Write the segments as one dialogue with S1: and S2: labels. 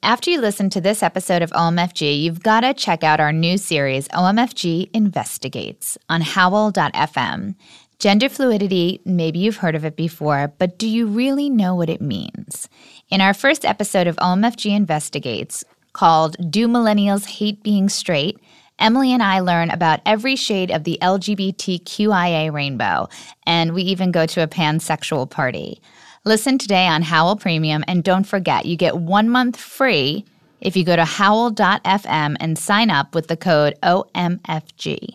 S1: after you listen to this episode of OMFG, you've got to check out our new series, OMFG Investigates, on Howl.fm. Gender fluidity, maybe you've heard of it before, but do you really know what it means? In our first episode of OMFG Investigates, called Do Millennials Hate Being Straight?, Emily and I learn about every shade of the LGBTQIA rainbow, and we even go to a pansexual party. Listen today on Howl Premium, and don't forget, you get 1 month free if you go to howl.fm and sign up with the code OMFG.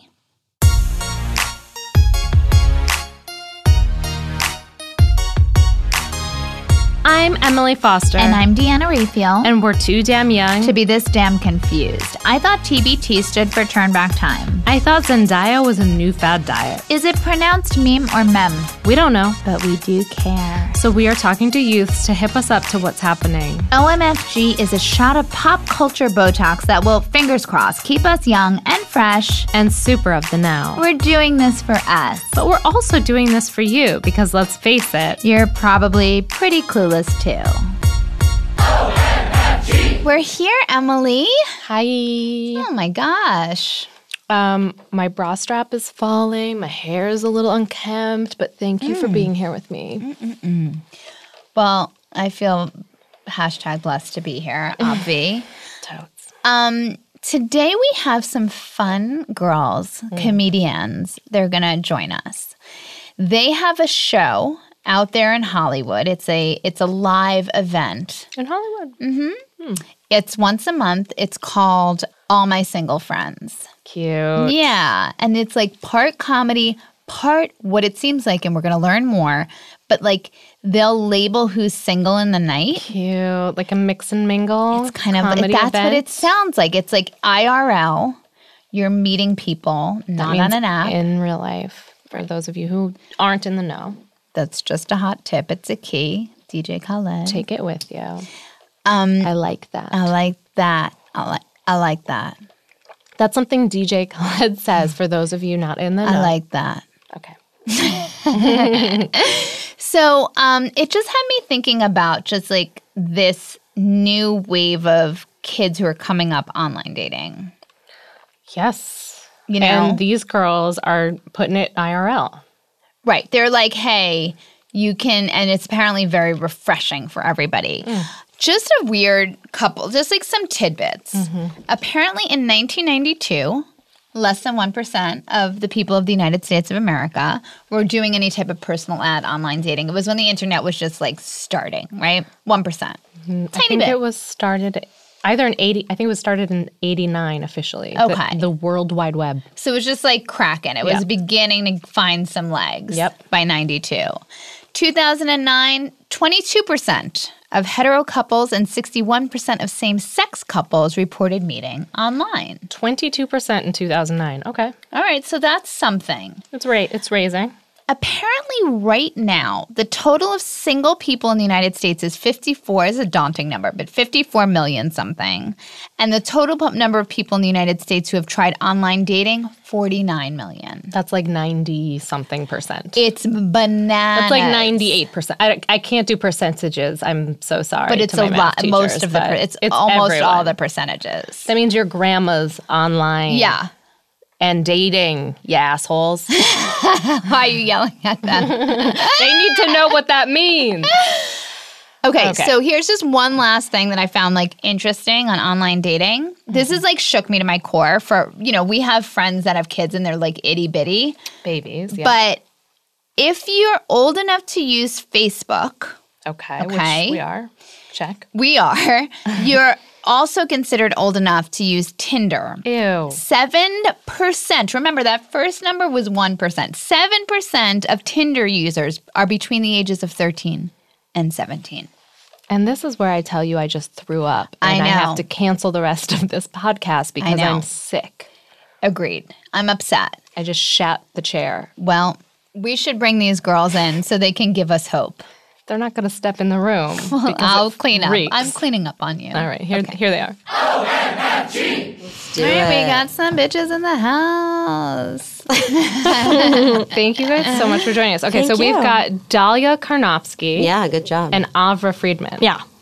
S2: I'm Emily Foster.
S1: And I'm Deanna Raphael.
S2: And we're too damn young
S1: to be this damn confused. I thought TBT stood for Turn Back Time.
S2: I thought Zendaya was a new fad diet.
S1: Is it pronounced meme or mem?
S2: We don't know.
S1: But we do care.
S2: So we are talking to youths to hip us up to what's happening.
S1: OMFG is a shot of pop culture Botox that will, fingers crossed, keep us young and fresh.
S2: And super of the now.
S1: We're doing this for us.
S2: But we're also doing this for you because let's face it,
S1: you're probably pretty clueless too. OMFG. We're here, Emily.
S2: Hi.
S1: Oh my gosh.
S2: My bra strap is falling. My hair is a little unkempt, but thank you for being here with me.
S1: Well, I feel #blessed to be here, Obvi.
S2: Totes.
S1: Today we have some fun girls, comedians. They're going to join us. They have a show out there in Hollywood. It's a live event.
S2: In Hollywood?
S1: Mm-hmm. It's once a month. It's called All My Single Friends.
S2: Cute.
S1: Yeah. And it's like part comedy, part what it seems like, and we're going to learn more, but like they'll label who's single in the night.
S2: Cute. Like a mix and mingle.
S1: It's kind of, that's what it sounds like. It's like IRL. You're meeting people, not on an app.
S2: In real life, for those of you who aren't in the know.
S1: That's just a hot tip. It's a key. DJ Khaled.
S2: Take it with you. I like that.
S1: I like that. I like that.
S2: That's something DJ Khaled says for those of you not in the know.
S1: I like that.
S2: Okay.
S1: So it just had me thinking about just like this new wave of kids who are coming up online dating.
S2: Yes.
S1: You know?
S2: And these girls are putting it IRL.
S1: Right. They're like, hey, you can, and it's apparently very refreshing for everybody. Just a weird couple, just like some tidbits. Apparently in 1992, less than 1% of the people of the United States of America were doing any type of personal ad online dating. It was when the internet was just like starting, right? 1%. Tiny bit.
S2: I think it was started either in 80, I think it was started in 89 officially.
S1: Okay.
S2: The World Wide Web.
S1: So it was just like cracking. It was beginning to find some legs by 92. 2009, 22% of hetero couples and 61% of same-sex couples reported meeting online.
S2: 22% in 2009. Okay.
S1: All right, so that's something.
S2: It's raising.
S1: Apparently right now, the total of single people in the United States is 54, is a daunting number, but 54 million something. And the total number of people in the United States who have tried online dating, 49 million.
S2: That's like 90-something%.
S1: It's bananas.
S2: That's like 98%. I can't do percentages. I'm so sorry.
S1: But it's
S2: to my
S1: a
S2: math
S1: lot.
S2: Teachers,
S1: Most of it's almost
S2: everyone.
S1: all the percentages.
S2: That means your grandma's online.
S1: Yeah.
S2: And dating, you assholes.
S1: Why are you yelling at them?
S2: They need to know what that means.
S1: Okay, so here's just one last thing that I found like interesting on online dating. This is like shook me to my core. For, you know, we have friends that have kids and they're like itty bitty
S2: babies. Yeah.
S1: But if you're old enough to use Facebook,
S2: okay, which we are. Check.
S1: We are. You're also considered old enough to use Tinder.
S2: Ew.
S1: 7%. Remember, that first number was 1%. 7% of Tinder users are between the ages of 13 and 17.
S2: And this is where I tell you I just threw up. And I have to cancel the rest of this podcast because I'm sick.
S1: Agreed. I'm upset.
S2: I just shat the chair.
S1: Well, we should bring these girls in so they can give us hope.
S2: They're not going to step in the room.
S1: Well, I'll clean up. I'm cleaning up on you.
S2: All right, here they are.
S1: OMFG. All right, we got some bitches in the house.
S2: Thank you guys so much for joining us. Okay, we've got Dalia Karnofsky.
S3: Yeah, good job.
S2: And Avra Friedman.
S4: Yeah.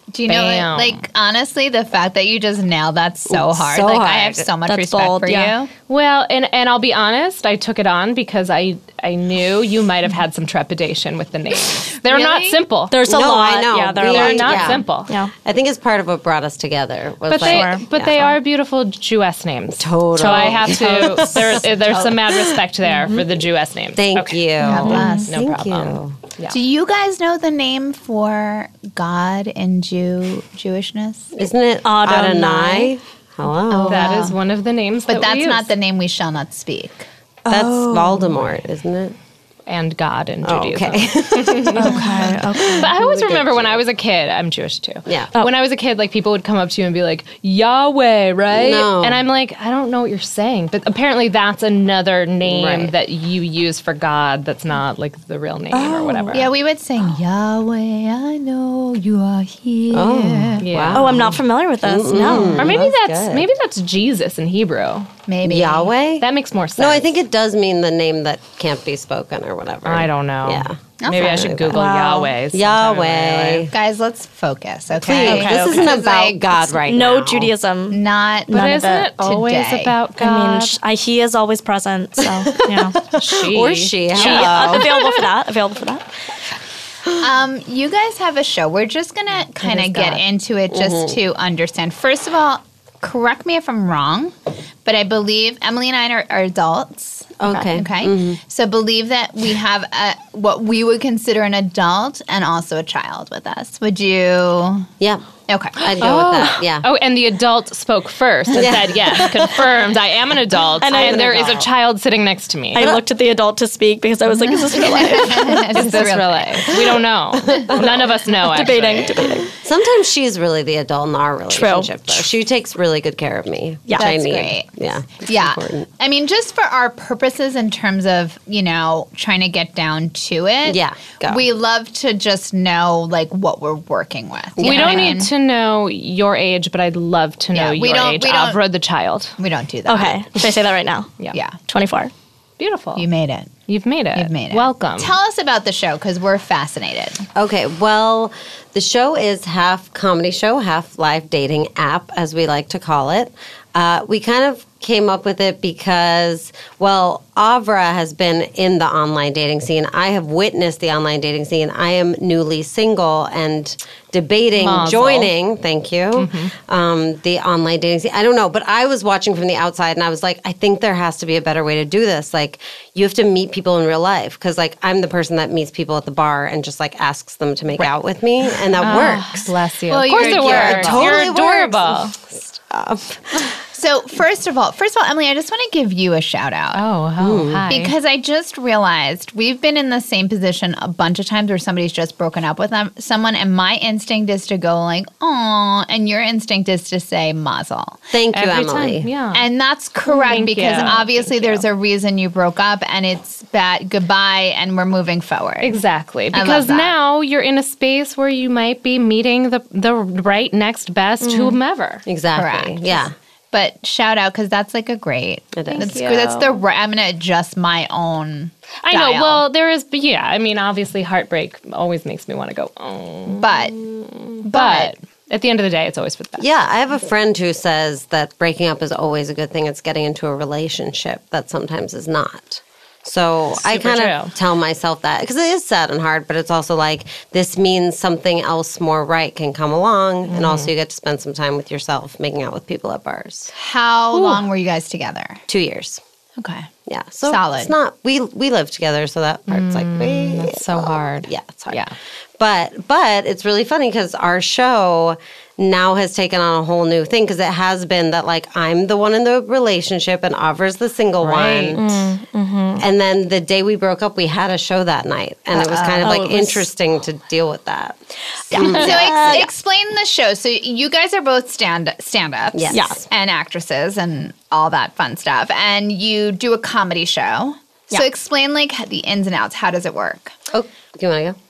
S1: Do you know, like, honestly, the fact that you just nailed that's so hard. Like, I have so much respect for you.
S2: Well, and I'll be honest, I took it on because I knew you might have had some trepidation with the names. They're not simple.
S3: There's a lot.
S4: I know.
S3: Yeah,
S2: they're not simple.
S3: Yeah.
S4: I think it's part of what brought us together.
S2: But they are beautiful Jewess names.
S4: Totally.
S2: So I have to, there's some mad respect there for the Jewess names.
S4: Thank you.
S1: God bless.
S2: No problem.
S1: Yeah. Do you guys know the name for God in Jewishness?
S4: Isn't it Adonai? Hello.
S2: That is one of the names
S1: But that's
S2: we use.
S1: not the name we shall not speak.
S4: That's Voldemort, isn't it?
S2: And God in Judaism.
S4: Okay.
S3: Okay.
S2: But I always remember when I was a kid, I'm Jewish too.
S4: Yeah.
S2: When I was a kid, like people would come up to you and be like, Yahweh, right?
S4: No.
S2: And I'm like, I don't know what you're saying. But apparently that's another name that you use for God that's not like the real name or whatever.
S1: Yeah, we would sing, Yahweh, I know you are here.
S2: Yeah.
S3: Oh, I'm not familiar with this. No.
S2: Or maybe
S4: That's good.
S2: that's Jesus in Hebrew.
S1: Maybe.
S4: Yahweh?
S2: That makes more sense.
S4: No, I think it does mean the name that can't be spoken or whatever.
S2: I don't know.
S4: Yeah.
S2: Maybe I should Google Yahweh.
S4: Yahweh.
S1: Guys, let's focus, okay?
S4: Please, this isn't about God right
S3: No
S4: now.
S3: Judaism.
S1: Not
S2: But isn't it always
S1: today.
S2: about God?
S3: I mean, he is always present, so, you know.
S4: Or she.
S3: Available for that.
S1: You guys have a show. We're just going to kind of get into it just to understand. First of all, correct me if I'm wrong, but I believe Emily and I are adults.
S4: Okay.
S1: Okay. So believe that we have what we would consider an adult and also a child with us. Would you?
S4: Yeah.
S1: Okay.
S4: I'd go with that. Yeah.
S2: Oh, and the adult spoke first and said, yes, confirmed, I am an adult, and there is a child sitting next to me.
S3: I looked at the adult to speak because I was like, is this real life?
S2: Is this real life? We don't know. None of us know,
S3: Debating.
S4: Sometimes she's really the adult in our relationship, though. She takes really good care of me.
S3: Yeah.
S4: which I
S1: That's
S4: need.
S1: great.
S4: Yeah. It's
S1: Yeah.
S4: important.
S1: I mean, just for our purposes in terms of, trying to get down to it.
S4: Yeah, go.
S1: We love to just know, like, what we're working with. You
S2: We
S1: know
S2: don't
S1: what I
S2: need
S1: mean?
S2: to know your age, but I'd love to know
S1: we
S2: your
S1: don't-
S2: age.
S1: we don't-
S2: Avra the child.
S1: We don't do that.
S3: Okay. Should I say that right now?
S1: Yeah.
S3: 24.
S2: Beautiful.
S1: You made it.
S2: You've made it.
S1: You've made it.
S2: Welcome.
S1: Tell us about the show because we're fascinated.
S4: Okay, well, the show is half comedy show, half live dating app, as we like to call it. We kind of came up with it because, well, Avra has been in the online dating scene. I have witnessed the online dating scene. I am newly single and debating joining, thank you, the online dating scene. I don't know, but I was watching from the outside and I was like, I think there has to be a better way to do this. Like, you have to meet people in real life because, like, I'm the person that meets people at the bar and just, like, asks them to make out with me, and that works.
S2: Bless you.
S1: Well,
S2: of course
S1: you're
S2: it works.
S4: totally
S2: You're adorable.
S1: So first of all, Emily, I just want to give you a shout out.
S2: Oh, hi.
S1: Because I just realized we've been in the same position a bunch of times where somebody's just broken up with someone, and my instinct is to go like, "Aw," and your instinct is to say "mazel."
S4: Thank you,
S2: Every
S4: Emily.
S2: time. Yeah.
S1: And that's correct
S2: Thank
S1: because
S2: you.
S1: obviously there's a reason you broke up, and it's bad goodbye, and we're moving forward.
S2: Exactly.
S1: love
S2: Because
S1: that.
S2: now you're in a space where you might be meeting the right next best whomever.
S4: Exactly.
S1: Correct.
S4: Yeah.
S1: But shout out because that's like a great.
S4: It is.
S1: That's the right. I'm going to adjust my own.
S2: I know.
S1: dial.
S2: Well, there is, I mean, obviously heartbreak always makes me want to go, oh.
S1: But
S2: At the end of the day, it's always for the best.
S4: Yeah, I have a friend who says that breaking up is always a good thing. It's getting into a relationship that sometimes is not. So I
S2: Super
S4: kind
S2: true.
S4: of tell myself that because it is sad and hard, but it's also like this means something else more right can come along. And also you get to spend some time with yourself, making out with people at bars.
S1: how long were you guys together?
S4: 2 years.
S1: Okay.
S4: Yeah. So
S1: Solid.
S4: it's not, we live together. So that part's like,
S2: That's so hard.
S4: yeah, it's hard.
S2: Yeah.
S4: But it's really funny because our show now has taken on a whole new thing because it has been that like I'm the one in the relationship and Avra's the single
S2: Right.
S4: one. And then the day we broke up, we had a show that night. And it was kind of like interesting to deal with that.
S1: So explain the show. So you guys are both stand-ups
S4: Yes.
S3: Yeah.
S1: and actresses and all that fun stuff. And you do a comedy show. So
S3: Yeah.
S1: explain like the ins and outs. How does it work?
S4: Oh, do you want to go?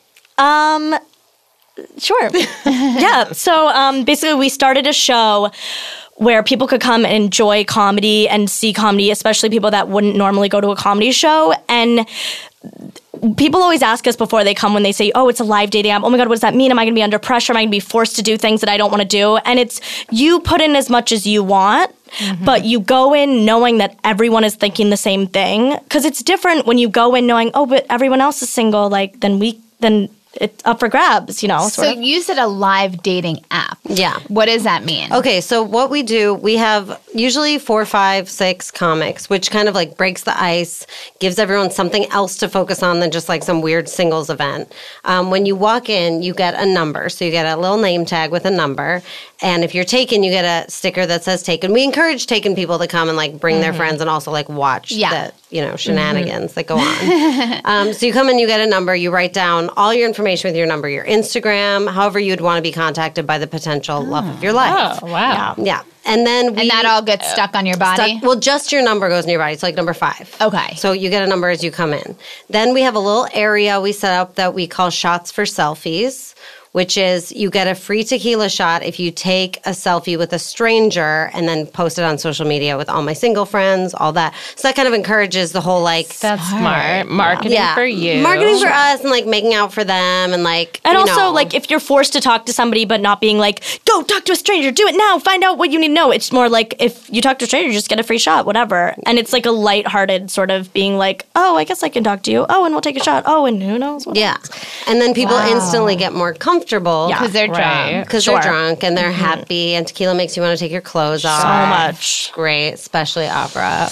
S3: Sure. Yeah. So basically, we started a show where people could come and enjoy comedy and see comedy, especially people that wouldn't normally go to a comedy show. And people always ask us before they come when they say, oh, it's a live dating app. Oh my God, what does that mean? Am I going to be under pressure? Am I going to be forced to do things that I don't want to do? And it's you put in as much as you want, but you go in knowing that everyone is thinking the same thing. Because it's different when you go in knowing, oh, but everyone else is single. Like, then it's up for grabs, you know.
S1: So you said a live dating app.
S4: Yeah.
S1: What does that mean?
S4: Okay, so what we do, we have usually 4, 5, 6 comics, which kind of like breaks the ice, gives everyone something else to focus on than just like some weird singles event. When you walk in, you get a number. So you get a little name tag with a number. And if you're taken, you get a sticker that says taken. We encourage taken people to come and like bring their friends and also like watch the, shenanigans that go on. So you come in, you get a number, you write down all your information with your number, your Instagram, however you'd want to be contacted by the potential love of your life.
S2: Oh, wow.
S4: Yeah. And then
S1: and that all gets stuck on your body?
S4: Just your number goes in your body. It's like number 5.
S1: Okay.
S4: So you get a number as you come in. Then we have a little area we set up that we call Shots for Selfies, which is you get a free tequila shot if you take a selfie with a stranger and then post it on social media with all my single friends, all that. So that kind of encourages the whole like...
S2: That's smart. Marketing for you.
S4: Marketing for us and like making out for them and like,
S3: and also like if you're forced to talk to somebody but not being like, go talk to a stranger, do it now, find out what you need to know. It's more like if you talk to a stranger, you just get a free shot, whatever. And it's like a lighthearted sort of being like, oh, I guess I can talk to you. Oh, and we'll take a shot. Oh, and who knows what else.
S4: And then people instantly get more comfortable.
S1: Because they're drunk.
S4: Because they're drunk and they're happy, and tequila makes you want to take your clothes off.
S3: So much.
S4: Great, especially Avra.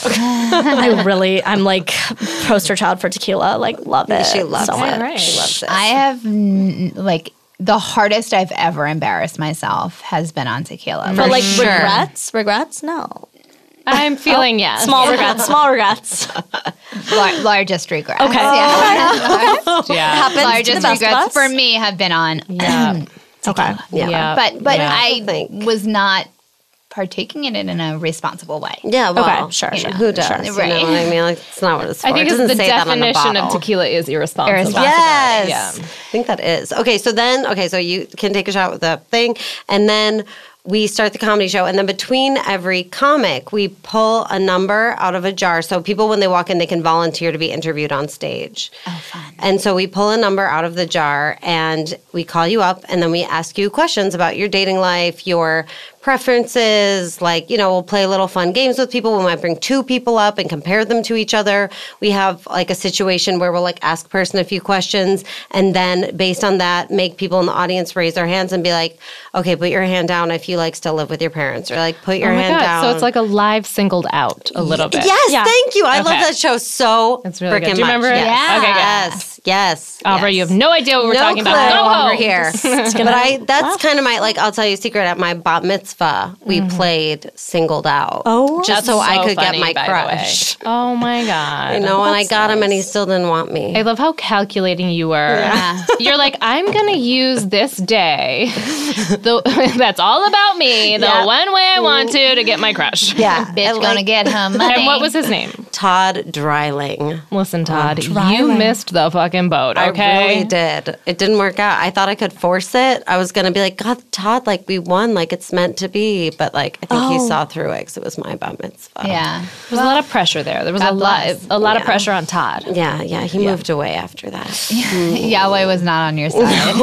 S3: I'm like poster child for tequila. Like, love it.
S4: She loves
S3: so
S4: it.
S3: much.
S2: Right.
S4: She loves it.
S1: I have, like, the hardest I've ever embarrassed myself has been on tequila.
S3: But like
S1: sure.
S3: regrets? No.
S2: I'm feeling yes.
S3: Small regrets.
S1: Largest regrets.
S3: Okay.
S1: Yeah.
S2: Yeah.
S3: Happens to the
S1: Largest
S3: best of
S1: regrets
S3: us.
S1: for me have been on
S2: Yeah.
S3: Okay.
S4: Yeah.
S1: But
S2: Yeah.
S1: I was not partaking in it in a responsible way.
S4: Yeah, well,
S3: Okay, sure.
S4: who does?
S1: Sure.
S4: You
S1: Right.
S4: know what I mean? Like, it's not what it's for.
S2: I think
S4: it
S2: it's
S4: doesn't
S2: the
S4: say that on the
S2: definition of
S4: bottle.
S2: tequila is irresponsible.
S1: Irresponsible.
S4: Yes.
S2: Yeah.
S4: I think that is. Okay, so you can take a shot with the thing, and then we start the comedy show, and then between every comic, we pull a number out of a jar. So people, when they walk in, they can volunteer to be interviewed on stage.
S1: Oh, fun.
S4: And so we pull a number out of the jar, and we call you up, and then we ask you questions about your dating life, your preferences. Like, we'll play little fun games with people. We might bring 2 people up and compare them to each other. We have like a situation where we'll like ask a person a few questions, and then based on that, make people in the audience raise their hands and be like, okay, put your hand down if you like still live with your parents, or like put your
S2: Oh my
S4: hand
S2: God.
S4: down.
S2: So it's like a live singled out a little bit.
S4: Yes,
S3: Yeah.
S4: thank you. I love
S2: Okay.
S4: that show so
S2: It's really good.
S4: freaking
S2: Do you remember
S4: much.
S2: it?
S4: Yes.
S1: Yeah.
S2: Okay, good.
S4: Yes.
S2: Avra, you have no idea what we're
S4: no
S2: talking
S4: clue
S2: about. Go home.
S4: over here. But that's kind of my, like, I'll tell you a secret. At my bat mitzvah, we played Singled Out.
S3: Oh.
S4: just
S2: That's
S4: so I
S2: so
S4: could
S2: funny,
S4: get my
S2: by the
S4: crush.
S2: way. Oh my God.
S4: And I got him, and he still didn't want me.
S2: I love how calculating you were.
S1: Yeah.
S2: You're like, I'm going to use this day. That's all about me. The one way I want to get my crush.
S4: Yeah,
S1: Bitch gonna get her money.
S2: And what was his name?
S4: Todd Dreiling.
S2: Listen, Todd, you missed the fucking boat, okay?
S4: I really did. It didn't work out. I thought I could force it. I was going to be like, God, Todd, like, we won. Like, it's meant to be. But, like, I think he saw through it because it was my bat mitzvah.
S1: Yeah.
S2: There was a lot of pressure there. There was
S1: God
S2: a lot
S1: bless.
S2: of pressure on Todd.
S4: Yeah. He moved away after that.
S1: Yahweh was not on your side.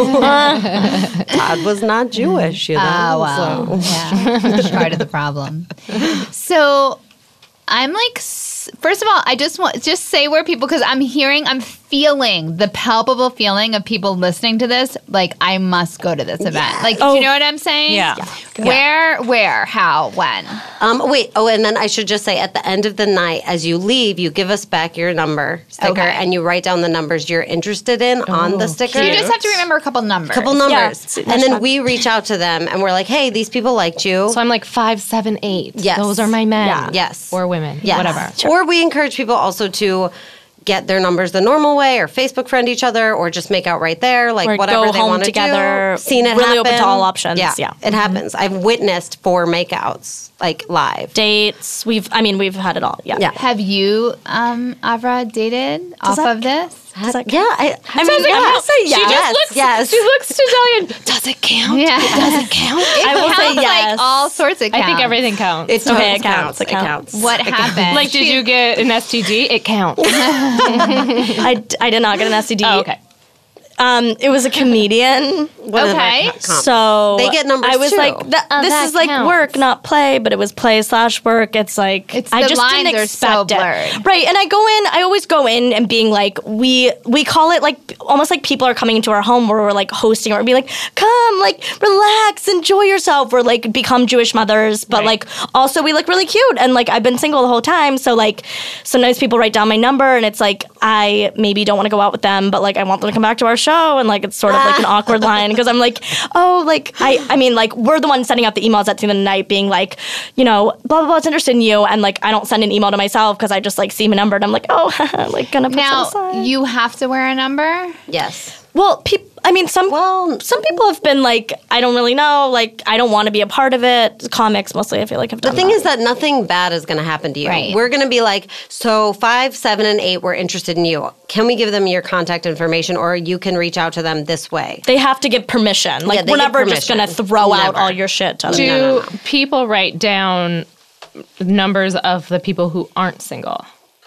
S4: Todd was not Jewish, you know.
S1: Oh, well. Yeah. Part of the problem. So I'm like, first of all, I just say where people, because I'm feeling the palpable feeling of people listening to this. Like, I must go to this event. Like, do you know what I'm saying?
S2: Yeah.
S1: Where, how, when?
S4: Wait. Oh, and then I should just say, at the end of the night, as you leave, you give us back your number sticker,
S1: Okay.
S4: and you write down the numbers you're interested in on the sticker.
S1: So you just have to remember a couple numbers.
S4: couple numbers,
S3: Yeah.
S4: and then we reach out to them, and we're like, "Hey, these people liked you."
S2: So I'm like 5, 7, 8.
S4: Yes.
S2: Those are my men.
S4: Yeah. Yes.
S2: Or women.
S4: Yes.
S2: Whatever.
S4: Or we encourage people also to get their numbers the normal way, or Facebook friend each other, or just make out right there, like
S3: Or
S4: whatever
S3: go
S4: they
S3: home
S4: want to
S3: together.
S4: do. Seen it
S3: Really
S4: happen.
S3: open to all options.
S4: Yeah,
S3: Yeah.
S4: it happens. I've witnessed 4 makeouts, like live.
S3: Dates. We've had it all. Yeah.
S4: Yeah.
S1: Have you, Avra, dated off
S3: that
S1: of this?
S3: Does that count?
S4: Yeah, I mean,
S3: I'm gonna say yes.
S2: She looks to Delia. Does it count?
S1: Yeah.
S2: Does it count?
S3: I will say
S1: Counts
S3: yes.
S1: like all sorts of counts.
S2: I think everything counts.
S4: It
S3: Okay, it
S4: counts.
S3: counts. It counts.
S1: What happened?
S2: Like, did you get an STD? It counts.
S3: I did not get an STD.
S2: Oh, okay.
S3: It was a comedian.
S1: Okay.
S3: So
S4: They get numbers
S3: I was
S4: too.
S3: like, this
S2: that
S3: is like
S2: counts.
S3: work, not play, but it was play/work. It's like
S1: It's
S3: I
S1: the
S3: just
S1: lines
S3: didn't
S1: are so
S3: expect it.
S1: blurred.
S3: Right, and I always go in and being like, we call it like almost like people are coming into our home where we're like hosting, or we're being like, come, like relax, enjoy yourself. We're like become Jewish mothers, but
S2: Right.
S3: like also we look really cute, and like I've been single the whole time, so like sometimes people write down my number, and it's like I maybe don't want to go out with them, but like I want them to come back to our show, and like it's sort of like an awkward line because I'm like, oh, like I mean, like we're the ones sending out the emails at the end of the night, being like, you know, blah blah blah, it's interested in you, and like I don't send an email to myself because I just like see my number and I'm like, oh, like gonna put
S1: Now,
S3: some aside.
S1: you have to wear a number?
S4: Yes.
S3: Well, I mean, some people have been like, I don't really know, like I don't want to be a part of it. Comics mostly, I feel like have
S4: The
S3: done
S4: thing
S3: that.
S4: is that nothing bad is going to happen to you.
S1: Right.
S4: We're going to be like, so 5, 7, and 8 were interested in you. Can we give them your contact information, or you can reach out to them this way?
S3: They have to give permission. Like
S4: they
S3: we're
S4: give
S3: never just
S4: permission.
S3: gonna throw out
S4: Never.
S3: all your shit to them.
S2: Do people write down numbers of the people who aren't single?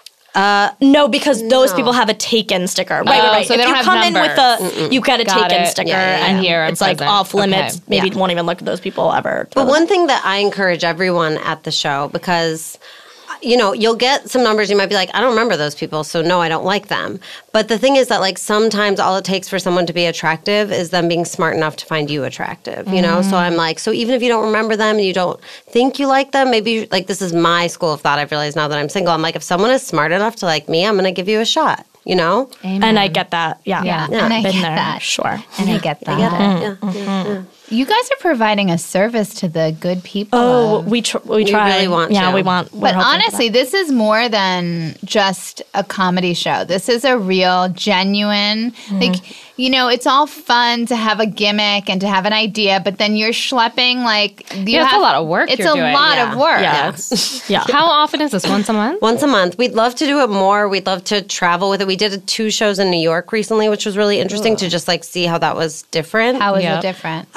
S3: No, because those people have a taken sticker. Right.
S2: so
S3: if
S2: they don't
S3: you
S2: have
S3: come in
S2: numbers.
S3: with you get a
S2: Got
S3: taken
S2: it.
S3: sticker,
S4: Yeah.
S3: and
S2: Here, I'm
S3: it's like
S2: present.
S3: off limits.
S2: Okay.
S3: Maybe
S4: Yeah.
S3: won't even look at those people ever.
S4: But one thing that I encourage everyone at the show, because you know, you'll get some numbers, you might be like, I don't remember those people, so no, I don't like them. But the thing is that like sometimes all it takes for someone to be attractive is them being smart enough to find you attractive, you know? So I'm like, so even if you don't remember them and you don't think you like them, maybe like this is my school of thought. I've realized now that I'm single, I'm like, if someone is smart enough to like me, I'm going to give you a shot, you know?
S3: and I get that. Yeah.
S1: Yeah.
S4: Yeah.
S1: And I
S3: Been
S1: get
S3: there.
S1: that.
S3: Sure.
S1: And I get that.
S4: I get it. Yeah.
S1: You guys are providing a service to the good people.
S3: Oh,
S1: of-
S3: we try.
S4: really want
S3: Yeah,
S4: to.
S3: we want. we're
S1: But
S3: hoping for
S1: honestly, this is more than just a comedy show. This is a real, genuine, like, you know, it's all fun to have a gimmick and to have an idea, but then you're schlepping like
S2: It's a lot of work
S1: It's
S2: you're
S1: a
S2: doing.
S1: lot
S4: Yeah.
S1: of work.
S3: that. Yeah.
S2: How often is this? Once a month?
S4: Once a month. We'd love to do it more. We'd love to travel with it. We did 2 shows in New York recently, which was really interesting to just like see how that was different.
S1: How is
S2: Yep.
S1: it different?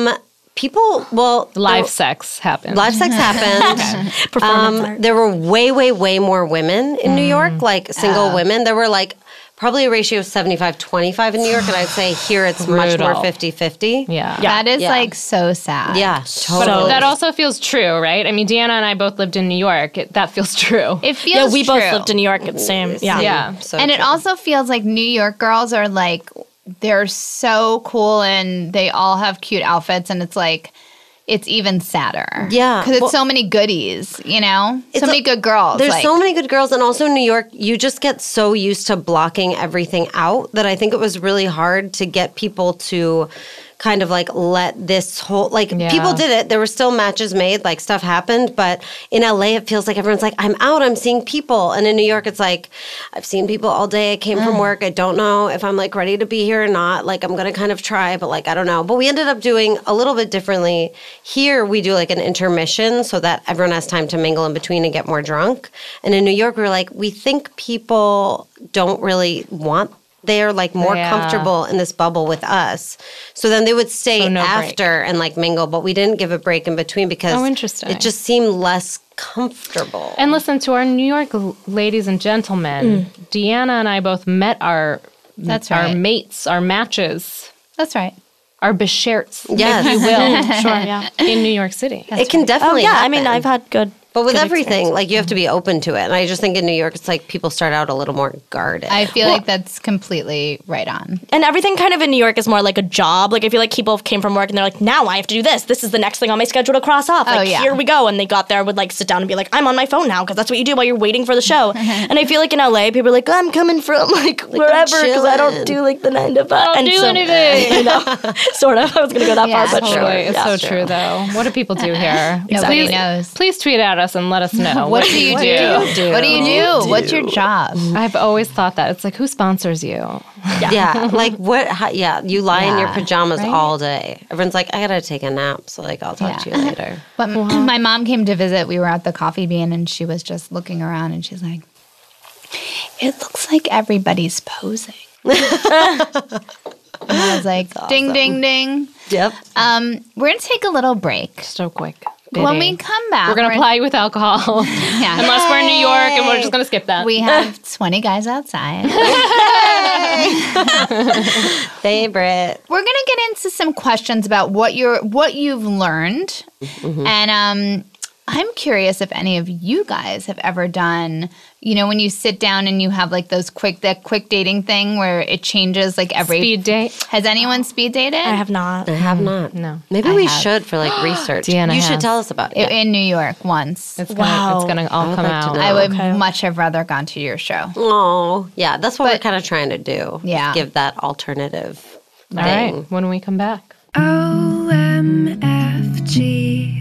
S4: People, well,
S2: Live sex happens.
S4: live sex happened.
S3: Performance art.
S4: There were way more women in New York, like single women. There were like probably a ratio of 75-25 in New York, and I'd say here it's much more
S2: Brutal.
S4: 50-50.
S2: Yeah.
S1: That is
S4: Yeah.
S1: like so sad.
S4: Yeah,
S2: But
S4: totally.
S2: that also feels true, right? I mean, Deanna and I both lived in New York. That feels true.
S1: It feels
S3: Yeah, we both
S1: true.
S3: lived in New York at the same. Yeah.
S2: Yeah.
S4: So
S1: And it
S4: true.
S1: also feels like New York girls are like, they're so cool and they all have cute outfits, and it's like, it's even sadder.
S4: Yeah.
S1: Because it's
S4: Well-
S1: so many goodies, you know?
S4: It's
S1: So many
S4: a-
S1: good girls.
S4: There's
S1: like,
S4: so many good girls, and also in New York, you just get so used to blocking everything out that I think it was really hard to get people to kind of like let this whole like
S2: Yeah.
S4: people did it. There were still matches made, like stuff happened, but in LA it feels like everyone's like, I'm out, I'm seeing people. And in New York it's like, I've seen people all day. I came from work. I don't know if I'm like ready to be here or not. Like I'm gonna kind of try, but like I don't know. But we ended up doing a little bit differently. Here we do like an intermission so that everyone has time to mingle in between and get more drunk. And in New York we were like, we think people don't really want, they're like more
S2: Yeah.
S4: comfortable in this bubble with us. So then they would stay
S2: So no
S4: after and like mingle, but we didn't give a break in between because
S2: Oh, interesting.
S4: it just seemed less comfortable.
S2: And listen, to our New York ladies and gentlemen, Deanna and I both met our
S1: That's
S2: our
S1: right.
S2: mates, our matches,
S1: That's right.
S2: our bescherts,
S4: Yes.
S2: if you will,
S3: Sure. Yeah.
S2: in New York City.
S4: It can
S3: Oh
S4: definitely
S3: yeah. I
S4: happen.
S3: mean, I've had good.
S4: But with
S3: good
S4: everything,
S3: experience.
S4: like you have to be open to it. And I just think in New York, it's like people start out a little more guarded.
S1: I feel like that's completely right on.
S3: And everything kind of in New York is more like a job. Like I feel like people came from work and they're like, now I have to do this. This is the next thing on my schedule to cross off. Like
S1: yeah.
S3: here we go. And they got there, would like sit down and be like, I'm on my phone now because that's what you do while you're waiting for the show. And I feel like in LA, people are like, I'm coming from like wherever because I don't
S4: chilling.
S3: do like the 9 to 5.
S2: Don't do anything.
S3: You know, sort of. I was gonna go that
S1: Yeah,
S3: far, but
S2: Totally.
S3: sure.
S2: It's
S3: Yeah.
S2: so true, though. What do people do here?
S1: Nobody
S2: please,
S1: knows.
S2: Please tweet at us and let us know.
S1: What do you do? What do you do? What's your job?
S2: I've always thought that. It's like, who sponsors you?
S4: yeah. Like what? You lie in your
S1: Yeah,
S4: pajamas
S1: right?
S4: all day. Everyone's like, I got to take a nap. So like, I'll talk to you later.
S1: But my mom came to visit. We were at the Coffee Bean, and she was just looking around, and she's like, it looks like everybody's posing. And I was like, ding, ding, ding.
S4: Yep.
S1: We're going to take a little break.
S2: So quick.
S1: When we come back,
S2: we're going to ply you with alcohol.
S1: Yeah.
S2: Unless we're in New York and we're just going to skip that.
S1: We have 20 guys outside.
S4: Favorite.
S1: We're going to get into some questions about what you've learned. And I'm curious if any of you guys have ever done, when you sit down and you have like that quick dating thing where it changes like every
S2: speed date.
S1: Has anyone speed dated?
S3: I have not.
S4: I have not.
S2: No.
S4: Maybe we should for like research.
S2: Deanna
S4: you should
S2: has.
S4: tell us about it.
S1: In New York once.
S2: It's gonna all come
S4: like to
S2: out.
S4: know.
S1: I would
S3: Okay.
S1: much have rather gone to your show.
S4: Oh, yeah. That's what we're kind of trying to do.
S1: Yeah.
S4: Give that alternative
S2: All
S4: thing.
S2: right. When we come back.
S5: OMFG.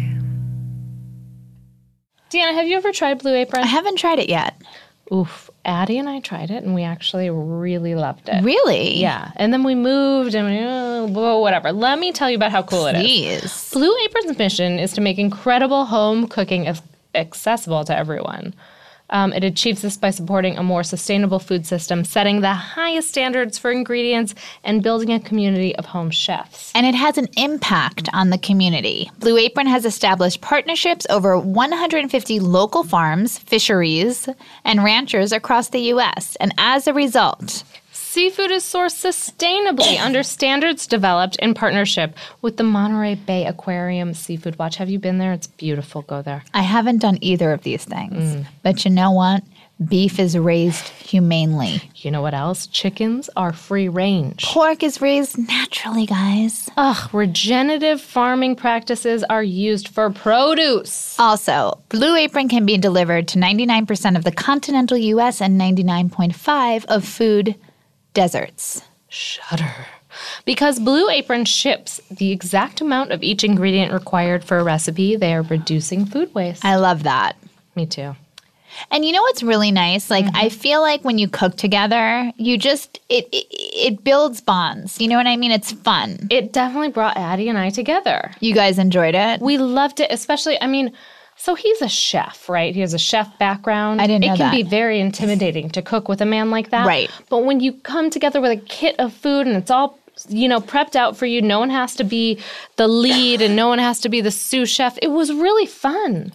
S2: Deanna, have you ever tried Blue Apron?
S1: I haven't tried it yet.
S2: Oof. Addie and I tried it, and we actually really loved it.
S1: Really?
S2: Yeah. And then we moved, and whatever. Let me tell you about how cool it is.
S1: Please.
S2: Blue Apron's mission is to make incredible home cooking accessible to everyone. It achieves this by supporting a more sustainable food system, setting the highest standards for ingredients, and building a community of home chefs.
S1: And it has an impact on the community. Blue Apron has established partnerships over 150 local farms, fisheries, and ranchers across the U.S. And as a result,
S2: Seafood is sourced sustainably under standards developed in partnership with the Monterey Bay Aquarium Seafood Watch. Have you been there? It's beautiful. Go there.
S1: I haven't done either of these things. But you know what? Beef is raised humanely.
S2: You know what else? Chickens are free range.
S1: Pork is raised naturally, guys.
S2: Regenerative farming practices are used for produce.
S1: Also, Blue Apron can be delivered to 99% of the continental U.S. and 99.5% of food deserts.
S2: Shudder. Because Blue Apron ships the exact amount of each ingredient required for a recipe, they are reducing food waste.
S1: I love that.
S2: Me too.
S1: And you know what's really nice? Like, I feel like when you cook together, you just, it builds bonds. You know what I mean? It's fun.
S2: It definitely brought Addie and I together.
S1: You guys enjoyed it?
S2: We loved it, especially, so he's a chef, right? He has a chef background.
S1: I didn't know
S2: It can
S1: that.
S2: be very intimidating to cook with a man like that.
S1: Right.
S2: But when you come together with a kit of food and it's all, prepped out for you, no one has to be the lead and no one has to be the sous chef. It was really fun.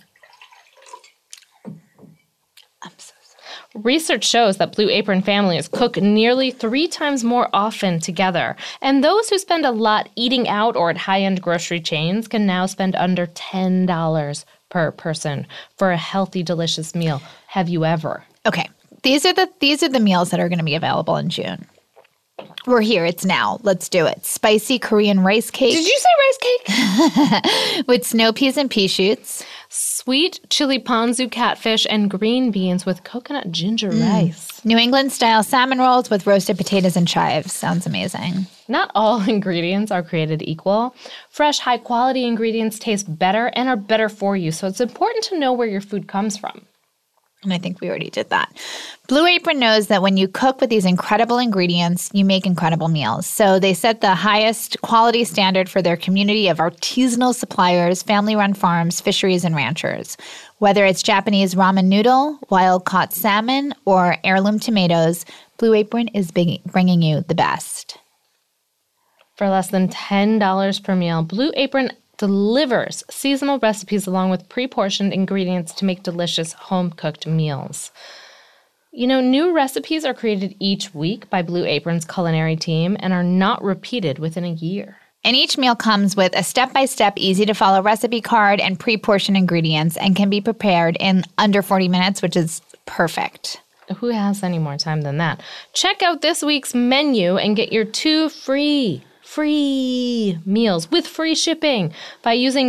S2: Research shows that Blue Apron families cook nearly 3 times more often together. And those who spend a lot eating out or at high-end grocery chains can now spend under $10 per person for a healthy, delicious meal. Have you ever?
S1: Okay. These are the meals that are going to be available in June. We're here. It's now. Let's do it. Spicy Korean rice cake.
S2: Did you say rice cake?
S1: with snow peas and pea shoots.
S2: Sweet chili ponzu catfish and green beans with coconut ginger rice.
S1: New England style salmon rolls with roasted potatoes and chives. Sounds amazing.
S2: Not all ingredients are created equal. Fresh, high-quality ingredients taste better and are better for you, so it's important to know where your food comes from.
S1: And I think we already did that. Blue Apron knows that when you cook with these incredible ingredients, you make incredible meals. So they set the highest quality standard for their community of artisanal suppliers, family-run farms, fisheries, and ranchers. Whether it's Japanese ramen noodle, wild-caught salmon, or heirloom tomatoes, Blue Apron is bringing you the best.
S2: For less than $10 per meal, Blue Apron delivers seasonal recipes along with pre-portioned ingredients to make delicious home-cooked meals. New recipes are created each week by Blue Apron's culinary team and are not repeated within a year.
S1: And each meal comes with a step-by-step, easy-to-follow recipe card and pre-portioned ingredients and can be prepared in under 40 minutes, which is perfect.
S2: Who has any more time than that? Check out this week's menu and get your 2 free meals with free shipping by using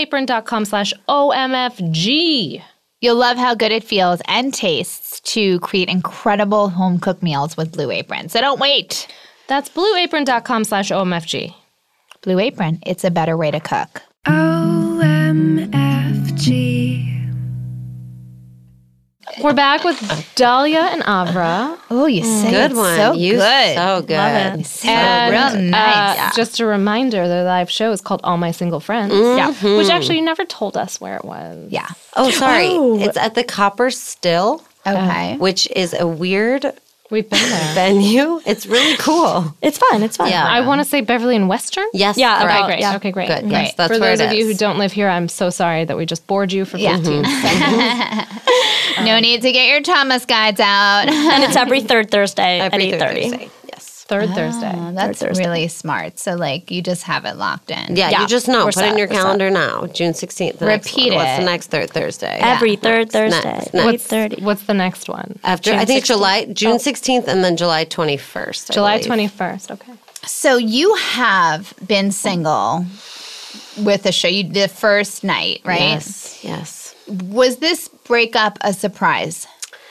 S2: blueapron.com/OMFG.
S1: You'll love how good it feels and tastes to create incredible home-cooked meals with Blue Apron. So don't wait.
S2: That's blueapron.com/OMFG.
S1: Blue Apron, it's a better way to cook.
S5: OMFG.
S2: We're back with Dahlia and Avra.
S1: Oh, you say
S4: Good
S1: it
S4: one.
S1: so
S4: You
S1: good.
S4: so good.
S3: Love it.
S1: You say it real nice.
S2: Just a reminder, their live show is called All My Single Friends. Yeah. Which actually you never told us where it was.
S1: Yeah.
S4: Oh, sorry.
S3: Oh.
S4: It's at the Copper Still
S1: Okay.
S4: which is a weird
S2: We've been there.
S4: venue. It's really cool.
S3: It's fun. It's fun.
S4: Yeah.
S2: I want to say Beverly and Western.
S4: Yes.
S3: Yeah,
S2: Okay,
S3: about-
S2: great.
S3: yeah.
S2: Okay, great.
S4: Good. Yes,
S1: Right.
S4: that's
S2: For
S4: where
S2: those
S4: it
S2: of you who
S4: is.
S2: don't live here, I'm so sorry that we just bored you for 15 seconds.
S1: No need to get your Thomas guides out.
S3: And it's every third Thursday
S4: Every
S3: at
S4: third
S3: 8:30.
S4: Thursday. Yes.
S2: Third Thursday.
S1: Oh, that's
S3: Thursday.
S1: really smart. So, like, you just have it locked in.
S4: Yeah,
S3: Yeah,
S4: you just know.
S3: we're
S4: Put it in
S3: set,
S4: your
S3: we're set.
S4: calendar now. June 16th. the next
S1: Repeat
S4: one. What's
S1: it.
S4: the next third Thursday?
S3: Every third
S4: Next,
S3: Thursday,
S4: next.
S3: 8:30.
S2: What's the next one?
S4: After I think June 16th and then July 21st. I
S2: July
S4: believe.
S2: 21st. Okay.
S1: So, you have been single with the show. You the first night, right?
S4: Yes. Yes.
S1: Was this breakup a surprise?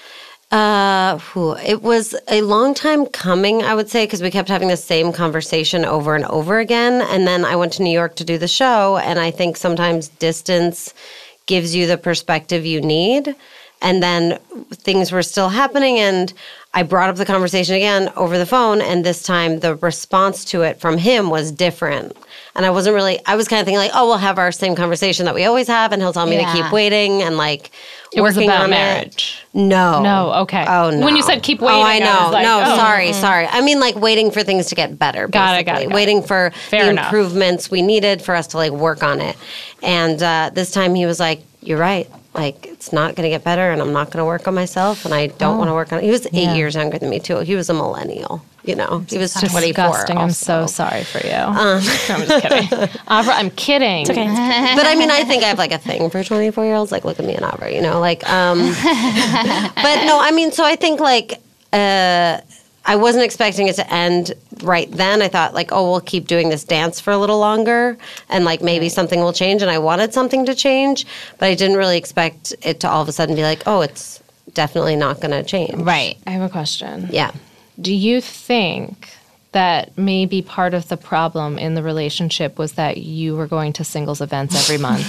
S4: It was a long time coming, I would say, because we kept having the same conversation over and over again. And then I went to New York to do the show, and I think sometimes distance gives you the perspective you need. And then things were still happening, and I brought up the conversation again over the phone, and this time the response to it from him was different. And I was kind of thinking like, oh, we'll have our same conversation that we always have, and he'll tell me to
S1: Yeah.
S4: keep waiting and like
S2: It was
S4: working
S2: about
S4: on
S2: marriage.
S4: it. No.
S2: No, okay.
S4: Oh, no.
S2: When you said keep waiting,
S4: Oh, I know.
S2: I was like,
S4: no,
S2: oh.
S4: sorry. I mean, like waiting for things to get better.
S2: Got it,
S4: Basically.
S2: got it.
S4: Waiting for
S2: Fair
S4: the
S2: enough.
S4: improvements we needed for us to like work on it. And this time he was like, "You're right. Like it's not going to get better, and I'm not going to work on myselm, and I don't want to work on it." He was 8 years younger than me too. He was a millennial. You know, he was 24.
S2: Disgusting. I'm
S4: also.
S2: so sorry for you. I'm just kidding. Avra, I'm kidding.
S3: It's okay.
S4: But I mean, I think I have like a thing for 24-year-olds. Like, look at me and Avra, you know, like, but no, I mean, so I think like, I wasn't expecting it to end right then. I thought like, oh, we'll keep doing this dance for a little longer and like maybe something will change. And I wanted something to change, but I didn't really expect it to all of a sudden be like, oh, it's definitely not going to change.
S1: Right.
S2: I have a question.
S4: Yeah.
S2: Do you think that maybe part of the problem in the relationship was that you were going to singles events every month?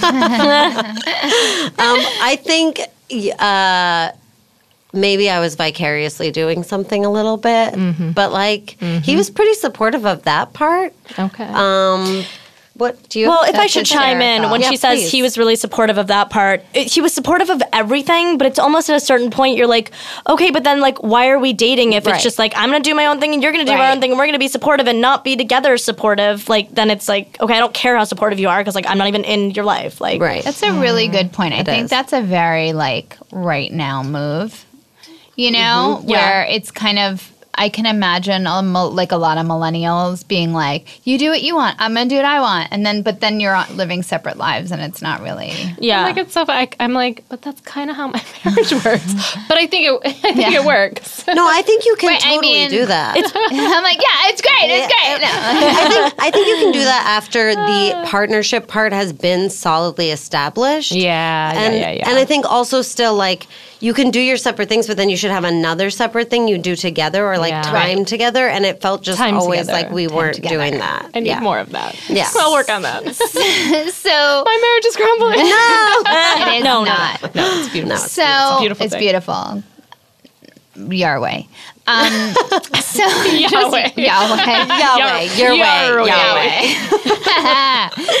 S4: I think maybe I was vicariously doing something a little bit, but like he was pretty supportive of that part.
S2: Okay.
S4: What do you?
S3: Well, if I
S1: That's
S3: should chime in,
S1: hysterical.
S3: when
S4: Yeah,
S3: she says
S4: please.
S3: he was really supportive of that part, he was supportive of everything, but it's almost at a certain point you're like, okay, but then like, why are we dating if
S4: Right.
S3: it's just like, I'm going to do my own thing and you're going to do your
S1: Right.
S3: own thing and we're going to be supportive and not be together supportive? Like, then it's like, okay, I don't care how supportive you are because like, I'm not even in your life. Like,
S4: right.
S1: That's a really good point. I think
S4: is.
S1: that's a very like right now move. You know,
S3: Yeah.
S1: where it's kind of I can imagine like a lot of millennials being like, "You do what you want. I'm gonna do what I want," and then but then you're living separate lives, and it's not really.
S3: Yeah.
S2: Like it's so. I'm like, but that's kind of how my marriage works. But I think it works.
S4: No, I think you can
S1: Right, I
S4: totally
S1: mean,
S4: do that.
S1: I'm like, yeah, it's great. It's great. No.
S4: I think you can do that after the partnership part has been solidly established.
S2: Yeah,
S4: And I think also still like you can do your separate things, but then you should have another separate thing you do together or like
S2: Yeah.
S4: time
S1: Right.
S4: together. And it felt just
S2: Time
S4: always
S2: together.
S4: like we weren't
S1: together.
S4: doing that.
S2: I need
S4: Yeah.
S2: more of that.
S4: Yeah.
S2: I'll work on that.
S1: So
S2: My marriage is crumbling.
S1: it is
S3: No, no.
S1: not.
S2: No, it's beautiful.
S1: So
S2: It's a beautiful
S1: it's
S2: thing.
S1: beautiful. Yahweh. So
S2: Yahweh.
S1: Yahweh.
S4: Yahweh, your way, Yahweh.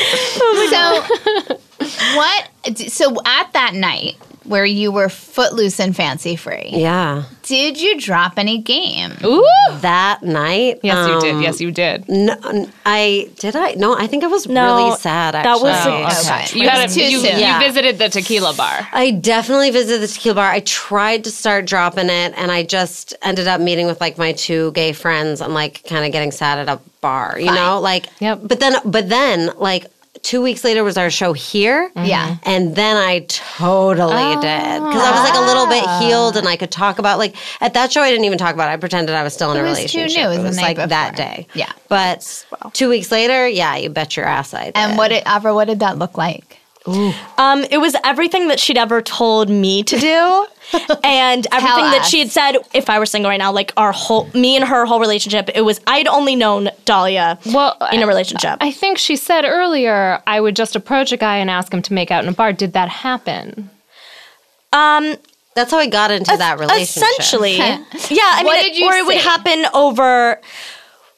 S1: So at that night where you were footloose and fancy free,
S4: Yeah.
S1: did you drop any game?
S2: Ooh.
S4: That night.
S2: Yes, you did. Yes, you did.
S4: No, No, I think I was
S3: No,
S4: really sad.
S3: that
S4: Actually,
S3: was-
S1: Okay.
S2: You
S1: It
S2: got
S1: was too soon.
S2: You visited the tequila bar.
S4: I definitely visited the tequila bar. I tried to start dropping it, and I just ended up meeting with like my two gay friends and like kind of getting sad at a bar, you know, like.
S2: Yep.
S4: But then, like 2 weeks later was our show here.
S1: Yeah.
S4: And then I totally did because I was like a little bit healed, and I could talk about like at that show I didn't even talk about it. I pretended I was still in a
S1: It was too
S4: relationship.
S1: new. It was the
S4: was
S1: night
S4: like that
S1: before.
S4: day.
S1: Yeah.
S4: But 2 weeks later, yeah, you bet your ass I did.
S1: And Avra, what did that look like?
S3: It was everything that she'd ever told me to do. And everything that
S1: us.
S3: she had said, if I were single right now, like me and her whole relationship, it was, I'd only known Dahlia in a relationship.
S2: I think she said earlier I would just approach a guy and ask him to make out in a bar. Did that happen?
S4: That's how I got into that relationship.
S3: Essentially. Yeah, I
S1: What
S3: mean,
S1: did you
S3: or it would
S1: say?
S3: happen over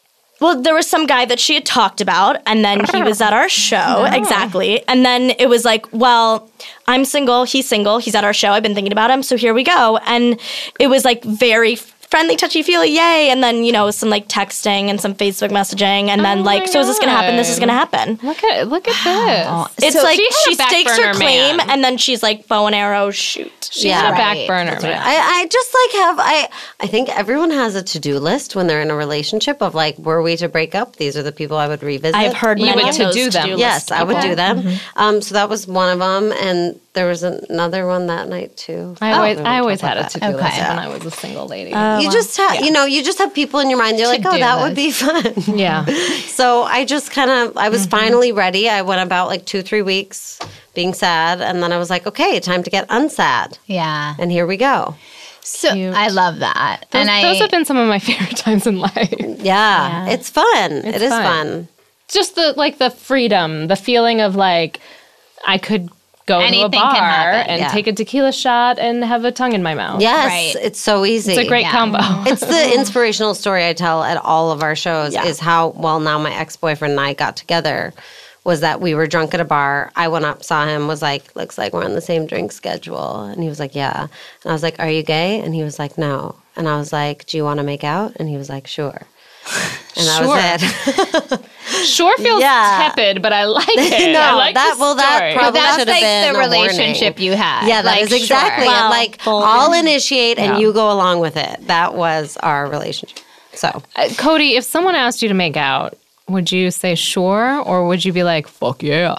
S3: Well, there was some guy that she had talked about, and then he was at our show. Exactly. And then it was like, well, I'm single, he's at our show, I've been thinking about him, so here we go. And it was like very friendly, touchy-feely, yay. And then, some like texting and some Facebook messaging. And then so is this going to happen? This is going to happen.
S2: Look at this.
S3: It's like
S2: she
S3: she
S2: had a
S3: stakes her
S2: back burner
S3: claim,
S2: man.
S3: and then she's like, bow and arrow, shoot.
S2: She had a back burner, man.
S4: I just I think everyone has a to-do list when they're in a relationship of like, were we to break up, these are the people I would revisit.
S3: I've heard
S2: You
S3: many
S2: would
S3: of those
S2: to-do them.
S3: to-do
S4: Yes,
S3: lists.
S4: I would do them.
S3: Mm-hmm.
S4: So that was one of them, and there was another one that night too.
S2: I always had a to-do
S1: Okay.
S2: list when I was a single lady.
S4: You just have, you just have people in your mind. You're like, oh,
S1: To-do
S4: that would be fun.
S2: yeah.
S4: So I just I was finally ready. I went about like 2-3 weeks being sad, and then I was like, okay, time to get unsad.
S1: Yeah.
S4: And here we go.
S1: So
S2: Cute.
S1: I love that.
S2: Those have been some of my favorite times in life.
S4: Yeah. It's fun. It is fun.
S2: Just the freedom, the feeling of like I could go to a
S1: Anything can
S2: bar
S1: happen.
S2: and
S4: Yeah.
S2: take a tequila shot and have a tongue in my mouth.
S4: Yes,
S1: Right.
S4: it's so easy.
S2: It's a great combo.
S4: It's the inspirational story I tell at all of our shows is how, now my ex-boyfriend and I got together was that we were drunk at a bar. I went up, saw him, was like, looks like we're on the same drink schedule. And he was like, yeah. And I was like, are you gay? And he was like, no. And I was like, do you want to make out? And he was like, sure. And that was it.
S2: Sure feels
S4: Yeah.
S2: tepid, but I like it.
S4: No,
S2: I like
S4: that-
S2: the
S4: well, that
S2: story.
S4: probably-
S1: That's
S4: should have
S1: like
S4: been
S1: the
S4: a warning.
S1: relationship you had.
S4: Yeah, that
S1: like,
S4: is exactly
S1: sure.
S4: it.
S3: Wow.
S4: Like,
S3: Bold.
S4: I'll initiate and
S2: Yeah.
S4: you go along with it. That was our relationship. So,
S2: Cody, if someone asked you to make out, would you say sure, or would you be like, fuck yeah?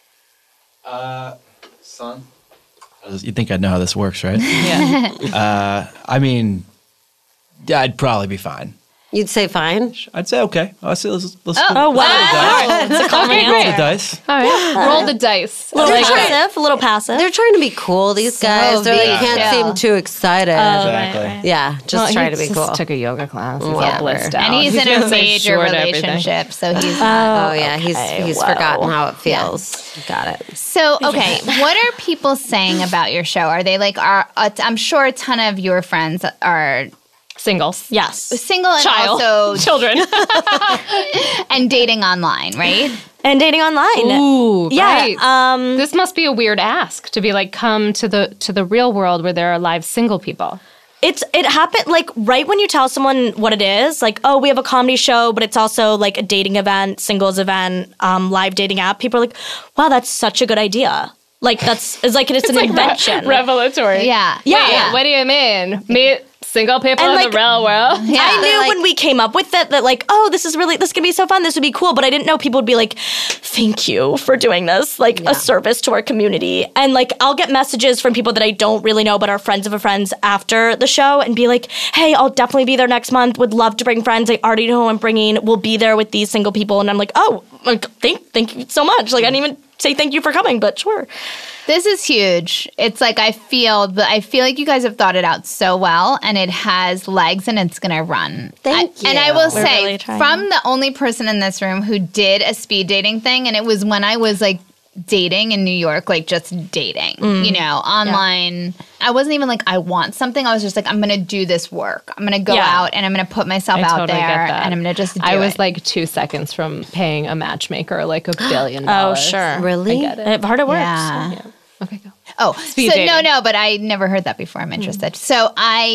S6: Son? You think I'd know how this works, right?
S2: Yeah.
S6: I mean, yeah, I'd probably be fine.
S4: you'd say fine.
S6: I'd say okay. Let's
S3: Oh, wow. It's a common
S2: Okay,
S6: roll the
S2: great.
S6: dice.
S2: All right. Roll the dice.
S3: A little
S2: I like it.
S3: passive, a little passive.
S4: They're trying to be cool, these guys. They're like, you can't
S1: chill.
S4: seem too excited.
S6: Exactly.
S4: Yeah, just
S2: Well,
S4: try
S2: he
S4: to be
S2: just
S4: cool.
S2: took a yoga class. He's all
S4: Whatever.
S2: blissed out.
S1: And he's in
S2: gonna
S1: a
S2: say
S1: major
S2: sure to everything.
S1: relationship, so he's not.
S4: Oh, yeah, he's
S3: whoa.
S4: forgotten how it feels. Got it.
S1: So, okay, what are people saying about your show? Are they like, I'm sure a ton of your friends are
S2: Singles.
S3: Yes.
S1: single and
S2: Child.
S1: also
S2: Children.
S1: and dating online, right?
S3: And dating online.
S2: Ooh,
S3: Yeah.
S2: right. This must be a weird ask to be like, come to the real world where there are live single people.
S3: It happened like right when you tell someone what it is, like, oh, we have a comedy show, but it's also like a dating event, singles event, live dating app. People are like, wow, that's such a good idea. Like it's an invention.
S2: Revelatory.
S1: Yeah.
S3: Yeah.
S2: Wait, what do you mean? Meet single people
S3: And,
S2: in
S3: like,
S2: the real world?
S1: Yeah.
S3: I knew
S4: like-
S3: when we came up with it that like, oh, this could be so fun. This would be cool. But I didn't know people would be like, thank you for doing this, like a service to our community. And like, I'll get messages from people that I don't really know, but are friends of a friends after the show and be like, hey, I'll definitely be there next month. Would love to bring friends. I already know who I'm bringing. We'll be there with these single people. And I'm like, oh, like, thank you so much. Like, I didn't even say thank you for coming, but sure.
S1: This is huge. It's like I feel like you guys have thought it out so well, and it has legs, and it's gonna run.
S4: Thank you.
S1: And I will
S3: We're
S1: say,
S3: really trying.
S1: from the only person in this room who did a speed dating thing, and it was when I was like dating in New York, like just dating, online. I wasn't even like, I want something. I was just like, I'm gonna do this work. I'm gonna go
S3: Yeah.
S1: out and I'm gonna put myself
S2: I
S1: out
S2: totally
S1: there,
S2: get that.
S1: and I'm gonna just do
S2: I was
S1: it.
S2: like 2 seconds from paying a matchmaker like $1 billion.
S3: Oh, sure.
S4: Really?
S2: I get it.
S3: I've heard it works.
S1: Yeah.
S2: Okay, go.
S1: Oh,
S2: Speed
S1: so
S2: dating.
S1: no, but I never heard that before. I'm interested. So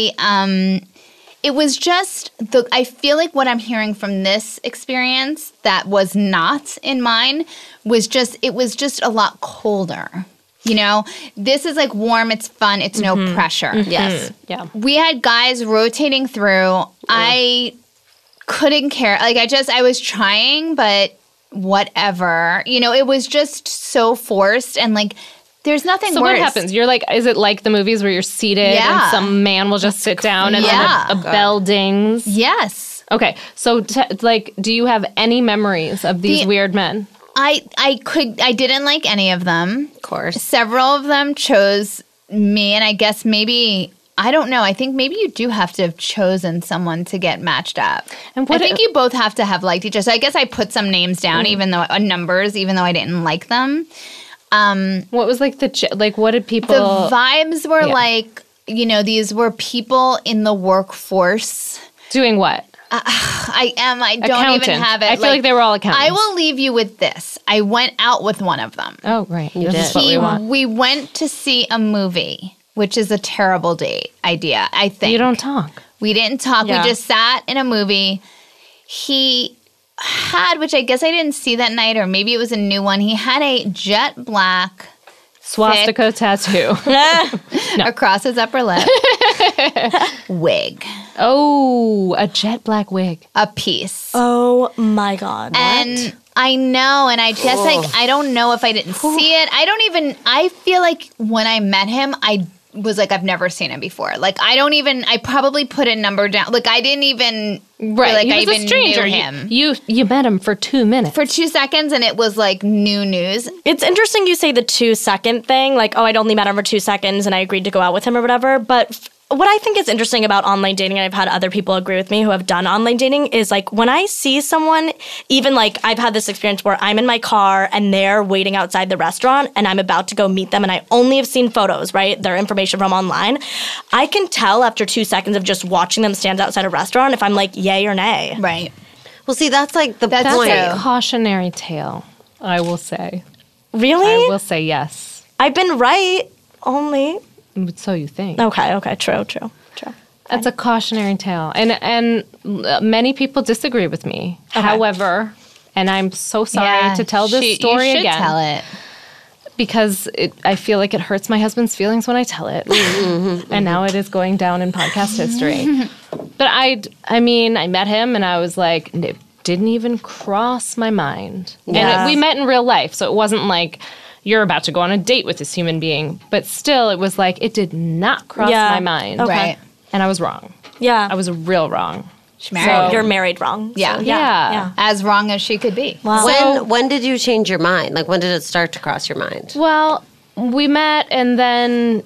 S1: it was just I feel like what I'm hearing from this experience that was not in mine was just a lot colder. This is like warm, it's fun, it's no pressure.
S4: Yes.
S2: Yeah.
S1: We had guys rotating through. I couldn't care. Like I was trying, but whatever. It was just so forced and like there's nothing
S2: So
S1: worse.
S2: what happens? You're like, is it like the movies where you're seated
S1: Yeah.
S2: and some man will just sit down and
S1: Yeah.
S2: then a bell dings?
S1: Yes.
S2: Okay, so do you have any memories of these
S1: The-
S2: weird men?
S1: I didn't like any of them.
S4: Of course.
S1: Several of them chose me, and I guess maybe I don't know. I think maybe you do have to have chosen someone to get matched up.
S2: And
S1: I
S2: what
S1: think you both have to have liked each other. So I guess I put some names down, even though numbers, even though I didn't like them.
S2: What was like what did people?
S1: The vibes were
S2: yeah.
S1: like, these were people in the workforce.
S2: doing what?
S1: I am. I don't even
S2: Accountant.
S1: have it.
S2: I feel like they were all accountants.
S1: I will leave you with this. I went out with one of them.
S2: Oh, right. This is what we want.
S1: We went to see a movie, which is a terrible date idea, I think.
S2: You don't talk.
S1: We didn't talk.
S3: Yeah.
S1: We just sat in a movie. He had, which I guess I didn't see that night, or maybe it was a new one. He had a jet black
S2: Swastika tattoo.
S1: across his upper lip wig,
S2: Oh, a jet black wig.
S1: a piece.
S3: Oh my God.
S1: And I know, and I guess I don't know if I didn't see it. I feel like when I met him, I was like, I've never seen him before. Like, I probably put a number down. Like, I didn't even feel like
S2: he
S1: I
S2: was
S1: even
S2: a stranger.
S1: knew him.
S2: You met him for 2 minutes.
S1: For 2 seconds, and it was like new news.
S3: It's interesting you say the 2-second thing, like, oh, I'd only met him for 2 seconds and I agreed to go out with him or whatever. But what I think is interesting about online dating, and I've had other people agree with me who have done online dating, is like when I see someone, even like I've had this experience where I'm in my car and they're waiting outside the restaurant and I'm about to go meet them and I only have seen photos, right? Their information from online. I can tell after 2 seconds of just watching them stand outside a restaurant if I'm like, yay or nay.
S1: Right.
S4: Well, see, that's like the
S1: That's
S4: point.
S1: true.
S2: Cautionary tale, I will say.
S3: Really?
S2: I will say yes.
S3: I've been right only.
S2: So you think.
S3: Okay, true.
S2: That's a cautionary tale. And many people disagree with me. However, and I'm so sorry to tell this story
S1: you should
S2: again.
S1: tell it.
S2: Because I feel like it hurts my husband's feelings when I tell it. And now it is going down in podcast history. But I mean, I met him and I was like, it didn't even cross my mind.
S3: Yeah.
S2: And we met in real life, so it wasn't like you're about to go on a date with this human being. But still, it was like, it did not cross my mind.
S3: Okay.
S1: Right.
S2: And I was wrong.
S3: Yeah.
S2: I was real wrong.
S1: She married.
S3: You're married wrong.
S1: Yeah.
S3: So,
S2: Yeah.
S1: As wrong as she could be.
S3: Wow.
S4: When did you change your mind? Like, when did it start to cross your mind?
S2: Well, we met, and then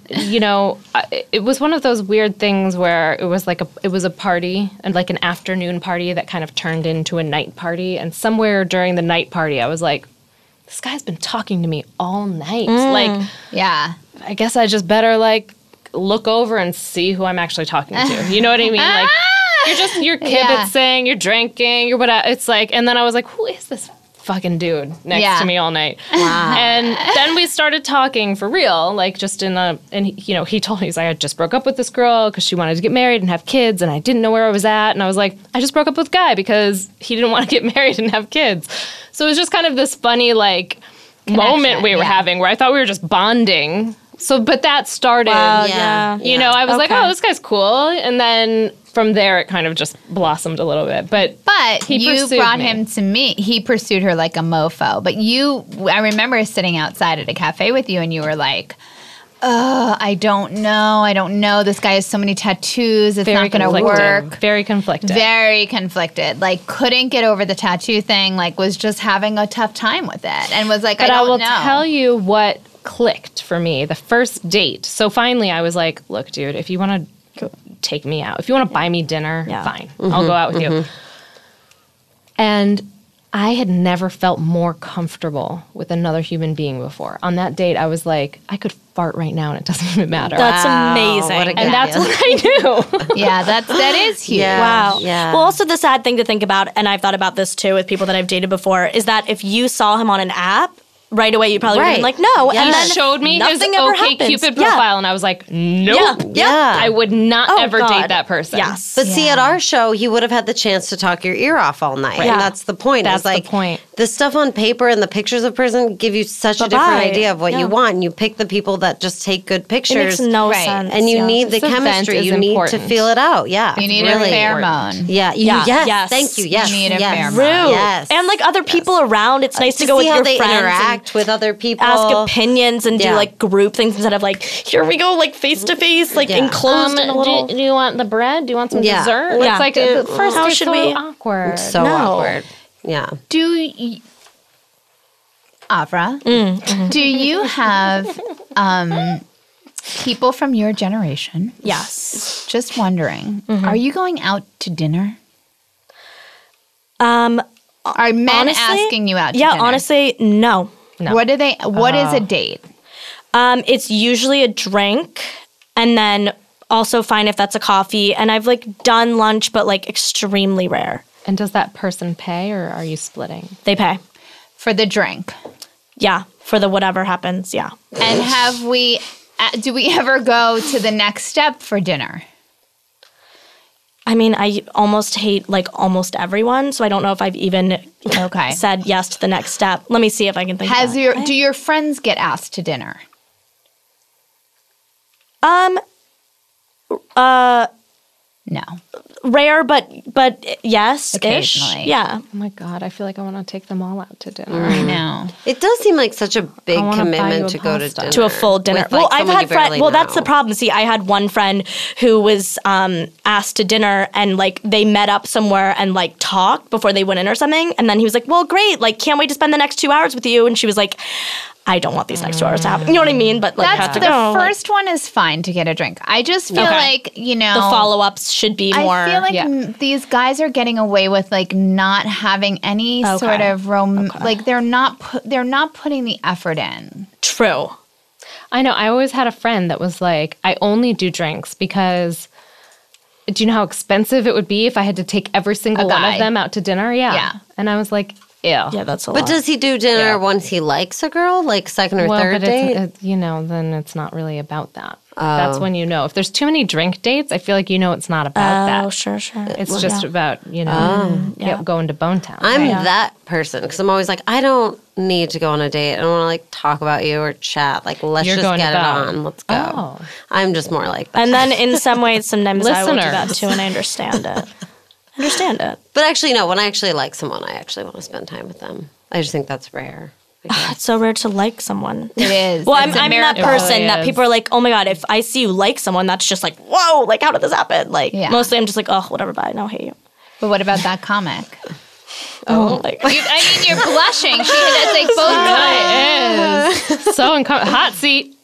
S2: it was one of those weird things where it was a party, and like an afternoon party that kind of turned into a night party. And somewhere during the night party, I was like, "This guy's been talking to me all night. Like,
S1: Yeah.
S2: I guess I just better like look over and see who I'm actually talking to." You know what I mean? Like, you're kibitzing, you're drinking, you're whatever. It's like, and then I was like, "Who is this fucking dude next to me all night?"
S4: Wow.
S2: And then we started talking for real, like just and he told me, he's like, "I just broke up with this girl because she wanted to get married and have kids, and I didn't know where I was at." And I was like, "I just broke up with a guy because he didn't want to get married and have kids." So it was just kind of this funny like moment we were having where I thought we were just bonding. So, but that started,
S3: Yeah.
S2: you know, I was like,
S3: Okay.
S2: "Oh, this guy's cool," and then from there it kind of just blossomed a little bit. But he
S1: you
S2: pursued
S1: brought
S2: me.
S1: him to me. He pursued her like a mofo. But I remember sitting outside at a cafe with you, and you were like, I don't know. This guy has so many tattoos. It's not going to work.
S2: Very conflicted.
S1: Very conflicted. Like, couldn't get over the tattoo thing. Like, was just having a tough time with it, and was like,
S2: But
S1: I
S2: I
S1: don't
S2: will
S1: know.
S2: tell you what clicked for me the first date. So finally, I was like, "Look, dude, if you want to take me out, if you want to buy me dinner, fine, I'll go out with you." And I had never felt more comfortable with another human being before. On that date, I was like, I could fart right now and it doesn't even matter.
S3: That's amazing.
S4: what a
S2: and that's what I knew.
S1: Yeah, that is huge.
S4: Yeah.
S3: Wow.
S4: Yeah.
S3: Well, also the sad thing to think about, and I've thought about this too with people that I've dated before, is that if you saw him on an app, right away you probably would have been like, no.
S4: Yeah.
S3: And
S2: He
S3: then
S2: showed me his
S3: nothing ever
S2: OK
S3: happens.
S2: Cupid
S3: Yeah.
S2: profile, and I was like, nope.
S3: Yeah.
S2: I would not
S3: Oh,
S2: ever
S3: God.
S2: date that person.
S3: Yes.
S4: But see, at our show, he would have had the chance to talk your ear off all night.
S3: Yeah.
S4: And that's the point.
S2: That's
S4: It's like,
S2: the point.
S4: The stuff on paper and the pictures of person give you such a
S3: Bye-bye.
S4: different idea of what
S3: Yeah.
S4: you want. And you pick the people that just take good
S3: It
S4: pictures.
S3: makes no
S1: Right.
S3: sense.
S4: and you
S3: yeah.
S4: need the
S2: This event
S4: chemistry.
S2: is
S4: You need
S2: important.
S4: to feel it out. Yeah.
S1: You need
S4: really
S1: a pheromone.
S4: Yeah.
S3: Yeah.
S4: Yes.
S3: Yes.
S4: Thank you. Yes.
S1: You need a
S4: yes.
S1: pheromone.
S3: True.
S4: Yes.
S3: And like other people around, it's nice to go
S4: see
S3: with
S4: how
S3: your
S4: they
S3: friends
S4: interact with other people.
S3: and ask opinions and do
S4: Yeah.
S3: like group things instead of like, here we go, like face to face, like
S4: Yeah.
S3: enclosed in a little.
S2: do you want the bread? Do you want some
S4: Yeah.
S2: dessert?
S3: Yeah.
S2: It's like
S3: Yeah.
S2: the first
S3: How
S2: date's
S3: should
S2: so
S3: we-
S2: awkward.
S4: So
S3: No.
S4: awkward. Yeah.
S1: Avra, do you have people from your generation?
S3: Yes.
S1: Just wondering, are you going out to dinner? Are men
S3: honestly,
S1: asking you out to
S3: Yeah,
S1: dinner?
S3: honestly, no.
S1: What do they? What is a date?
S3: It's usually a drink, and then also fine if that's a coffee. And I've like done lunch, but like extremely rare.
S2: And does that person pay or are you splitting?
S3: They pay.
S1: For the drink.
S3: Yeah, for the whatever happens, yeah.
S1: And do we ever go to the next step for dinner?
S3: I mean, I almost hate like almost everyone, so I don't know if I've even said yes to the next step. Let me see if I can think of that.
S1: Do your friends get asked to dinner? No.
S3: Rare, but yes,
S1: Occasionally.
S3: Yeah.
S2: Oh my God, I feel like I want to take them all out to dinner.
S1: I know.
S4: It does seem like such a big
S2: wanna buy you
S4: commitment
S2: a
S4: to go to
S2: pasta.
S4: dinner.
S3: To a full dinner.
S4: with, like,
S3: Well, I've
S4: someone
S3: had
S4: you barely
S3: friends. Well, that's the
S4: know.
S3: problem. See, I had one friend who was asked to dinner, and like they met up somewhere and like talked before they went in or something. And then he was like, "Well, great. Like, can't wait to spend the next 2 hours with you." And she was like, "I don't want these next 2 hours to happen." You know what I mean? But like, have
S1: That's
S3: to
S1: the
S3: go.
S1: first one is fine to get a drink. I just feel like,
S3: the follow-ups should be more.
S1: I feel like these guys are getting away with like not having any sort of like they're not putting the effort in.
S3: True.
S2: I know. I always had a friend that was like, I only do drinks because do you know how expensive it would be if I had to take every single one of them out to dinner? Yeah. And I was like, ew.
S3: Yeah, that's a lot.
S4: But does he do dinner once he likes a girl, like second or third date?
S2: Then it's not really about that. That's when you know. If there's too many drink dates, I feel like you know it's not about that.
S3: Oh, sure.
S2: It's just about, going to Bone Town.
S4: I'm that person because I'm always like, I don't need to go on a date. I don't want to like talk about you or chat. Like, let's
S2: You're
S4: just
S2: going
S4: get
S2: to
S4: it
S2: Bone.
S4: on. Let's go.
S2: Oh.
S4: I'm just more like that.
S3: And then in some ways, sometimes I will do that
S2: Listeners.
S3: too, and I understand it.
S4: But actually, no, when I actually like someone, I actually want to spend time with them. I just think that's rare.
S3: It's so rare to like someone.
S1: It is.
S3: Well,
S1: It's a
S3: I'm that
S1: miracle.
S3: person
S2: really
S3: that
S2: is.
S3: people are like, oh my God, if I see you like someone, that's just like, whoa, like how did this happen? Like mostly I'm just like, oh, whatever, bye, no, hate you.
S1: But what about that comic?
S3: Like,
S1: I mean, you're blushing. It's like both
S2: It is. So hot seat.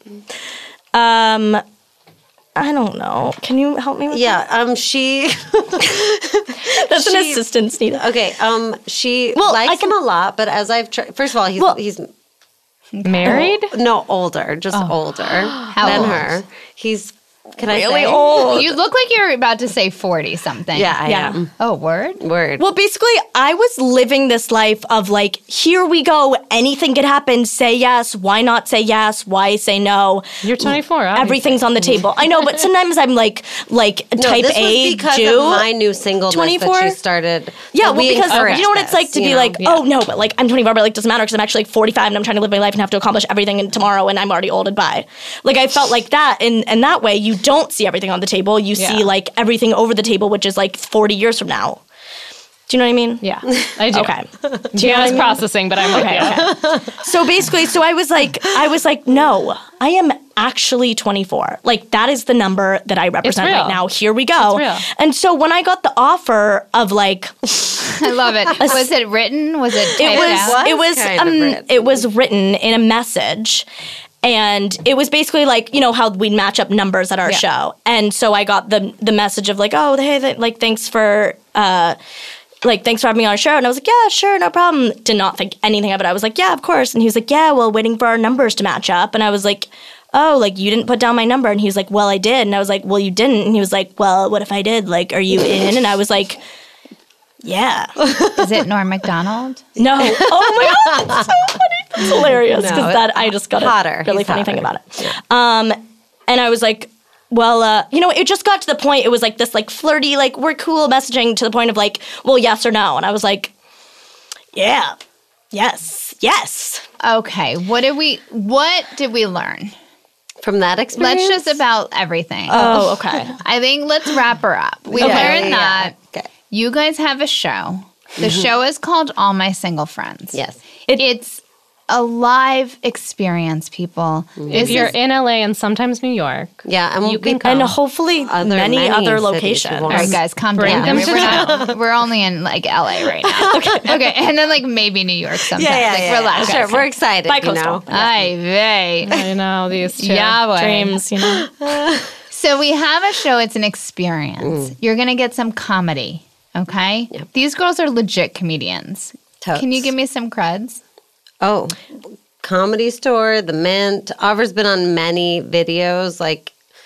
S3: I don't know. Can you help me with
S4: Yeah, she.
S3: That's an assistance needed.
S4: Okay, she
S3: Well,
S4: likes
S3: I can-
S4: him a lot, but as I've tried, first of all, he's
S2: Married?
S4: no older, just older than
S1: old?
S4: her. He's can I
S3: Really
S4: say?
S3: old.
S1: You look like you're about to say 40 something.
S4: Yeah, I
S3: Yeah.
S4: am.
S1: Oh, word?
S4: Word.
S3: Well, basically, I was living this life of like, here we go. Anything could happen. Say yes. Why not say yes? Why say no?
S2: You're 24. obviously.
S3: Everything's on the table. I know, but sometimes I'm like
S4: no,
S3: type
S4: this
S3: A
S4: was because
S3: Jew.
S4: of my new singleness
S3: 24?
S4: that she started.
S3: Yeah,
S4: that
S3: well,
S4: we
S3: because
S4: encouraged
S3: you know what it's like to
S4: this,
S3: be
S4: you
S3: like,
S4: know?
S3: oh no, but like I'm 24, but like doesn't matter because I'm actually like 45 and I'm trying to live my life and have to accomplish everything in tomorrow and I'm already old and bye. Like I felt like that, and that way you don't see everything on the table. You see like everything over the table, which is like 40 years from now. Do you know what I mean?
S2: Yeah, I do.
S3: Okay.
S2: Gianna's processing, but I'm okay.
S3: So basically, I was like, no, I am actually 24. Like that is the number that I represent
S2: real.
S3: right now. Here we go.
S2: It's real.
S3: And so when I got the offer of like,
S1: I love it. Was it written? Was it typed out?
S3: it was written in a message. And it was basically like, you know, how we'd match up numbers at our show. And so I got the message of like, oh, hey, like, thanks for having me on our show. And I was like, yeah, sure, no problem. Did not think anything of it. I was like, yeah, of course. And he was like, yeah, well, waiting for our numbers to match up. And I was like, oh, like, you didn't put down my number. And he was like, well, I did. And I was like, well, you didn't. And he was like, well, what if I did? Like, are you in? And I was like, yeah.
S1: Is it Norm MacDonald?
S3: No. Oh my God, that's so funny. That's hilarious because I just got
S4: hotter.
S3: a really
S4: He's
S3: funny
S4: hotter.
S3: thing about it. And I was like, well, you know, it just got to the point. It was like this like flirty, like we're cool messaging to the point of like, well, yes or no. And I was like, yeah, yes.
S1: Okay. What did we learn?
S4: From that experience.
S1: Let's just about everything.
S3: Oh, okay.
S1: I think let's wrap her up. We
S4: Okay.
S1: learned that
S4: Okay.
S1: you guys have a show. The show is called All My Single Friends.
S4: Yes.
S1: It's a live experience, people.
S2: If you're in LA and sometimes New York,
S4: Yeah, and
S2: you can come.
S3: And hopefully many other
S4: cities you
S3: locations.
S4: want.
S1: All right, guys, calm
S2: Bring
S1: down.
S2: them
S1: I mean,
S2: to
S1: we're only in like LA right now. Okay, and then like maybe New York sometime. Like, relax.
S4: Sure, we're excited.
S3: Bi-coastal.
S1: Ay vey.
S2: I know these two.
S1: Yahweh.
S3: Dreams, you know.
S1: So we have a show. It's an experience. You're going to get some comedy, okay? These girls are legit comedians.
S4: Totes.
S1: Can you give me some creds?
S4: Oh, Comedy Store, The Mint. Avra's been on many videos, like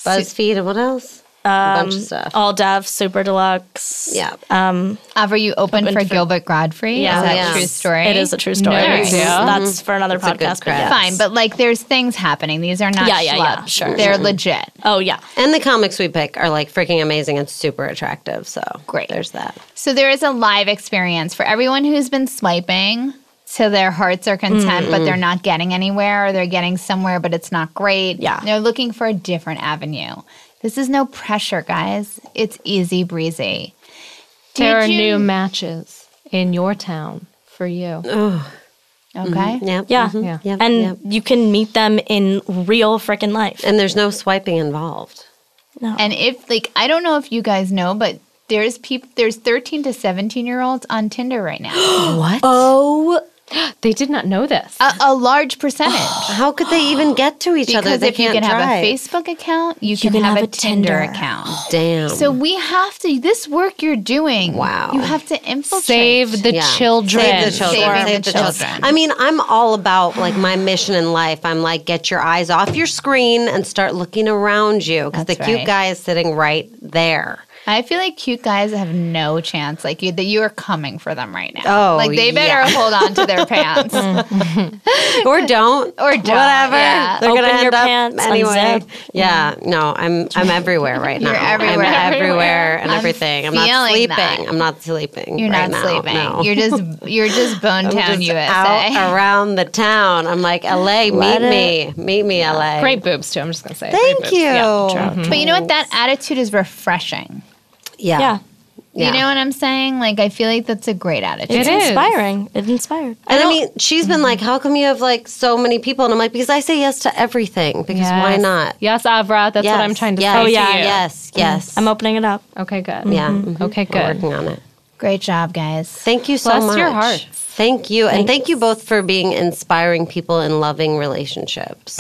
S4: BuzzFeed, and what else? A bunch of stuff.
S3: All Dev, Super Deluxe.
S4: Yeah.
S1: Avra, you opened for Gilbert Godfrey.
S3: Yeah.
S1: Is that
S4: Yeah.
S1: a true story?
S3: It is a true story.
S2: No,
S3: It's-
S2: yeah.
S3: That's for another
S4: That's a good
S3: podcast. But
S4: credit.
S3: yes.
S1: Fine, but like there's things happening. These are not
S3: Yeah,
S1: schlubs.
S3: sure.
S1: They're legit.
S3: Oh, yeah.
S4: And the comics we pick are like freaking amazing and super attractive. So
S1: Great.
S4: there's that.
S1: So there is a live experience for everyone who's been swiping till their hearts are content, but they're not getting anywhere, or they're getting somewhere, but it's not great.
S3: Yeah.
S1: They're looking for a different avenue. This is no pressure, guys. It's easy breezy.
S2: There are
S1: Did you-
S2: new matches in your town for you.
S1: Okay.
S4: Yeah.
S3: Yeah.
S2: Yeah.
S4: Yep,
S3: And
S4: yep.
S3: you can meet them in real freaking life.
S4: And there's no swiping involved.
S1: And if like I don't know if you guys know, but there's 13 to 17-year-olds on Tinder right now.
S4: What?
S3: Oh,
S2: They did not know this.
S1: A large percentage.
S4: How could they even get to each other?
S1: Because
S4: They
S1: if you
S4: can't
S1: can have
S4: drive.
S1: a Facebook account, you can have a Tinder account.
S4: Damn.
S1: So we have to, this work you're doing,
S4: Wow.
S1: you have to infiltrate.
S2: Save the
S4: Yeah.
S2: children.
S4: Save the children.
S1: Saving
S4: Save
S1: the
S4: the
S1: children.
S4: children. I mean, I'm all about like my mission in life. I'm like, get your eyes off your screen and start looking around you because the
S1: That's
S4: cute
S1: right.
S4: guy is sitting right there.
S1: I feel like cute guys have no chance. Like you, that you are coming for them right now.
S4: Oh,
S1: like they better
S4: yeah.
S1: hold on to their pants.
S4: Or don't.
S1: Or don't,
S4: Whatever.
S1: yeah.
S4: They're gonna
S3: Open
S4: end
S3: your
S4: up
S3: pants,
S4: anyway.
S3: unzip.
S4: Yeah. No, I'm everywhere right now.
S1: You're everywhere.
S4: I'm everywhere and
S1: I'm
S4: everything. I'm not
S1: feeling
S4: sleeping.
S1: that.
S4: I'm not sleeping.
S1: You're
S4: right
S1: not
S4: now.
S1: sleeping.
S4: No.
S1: You're just Bone
S4: I'm
S1: Town,
S4: just
S1: USA.
S4: out around the town. I'm like, LA, meet me, LA.
S2: Great boobs, too. I'm just going to say.
S4: Thank
S2: Great boobs.
S4: you.
S2: Yeah, true.
S1: But you know what? That attitude is refreshing.
S4: Yeah.
S3: yeah.
S4: Yeah.
S1: You know what I'm saying? Like I feel like that's a great attitude.
S2: It
S3: It's
S2: is.
S3: inspiring. It inspired.
S4: And I mean, she's been like, how come you have like so many people? And I'm like, because I say yes to everything. Because why
S2: Yes.
S4: not?
S2: Yes, Avra. That's what I'm trying to
S4: yes,
S2: say
S3: Oh, yeah.
S2: to you.
S4: Yes.
S3: I'm opening it up.
S2: Okay, good.
S4: Yeah.
S2: Okay,
S4: We're
S2: good.
S4: working on it.
S1: Great job, guys.
S4: Thank you so
S2: Bless
S4: much.
S2: your hearts.
S4: Thank you. And thank you both for being inspiring people in loving relationships.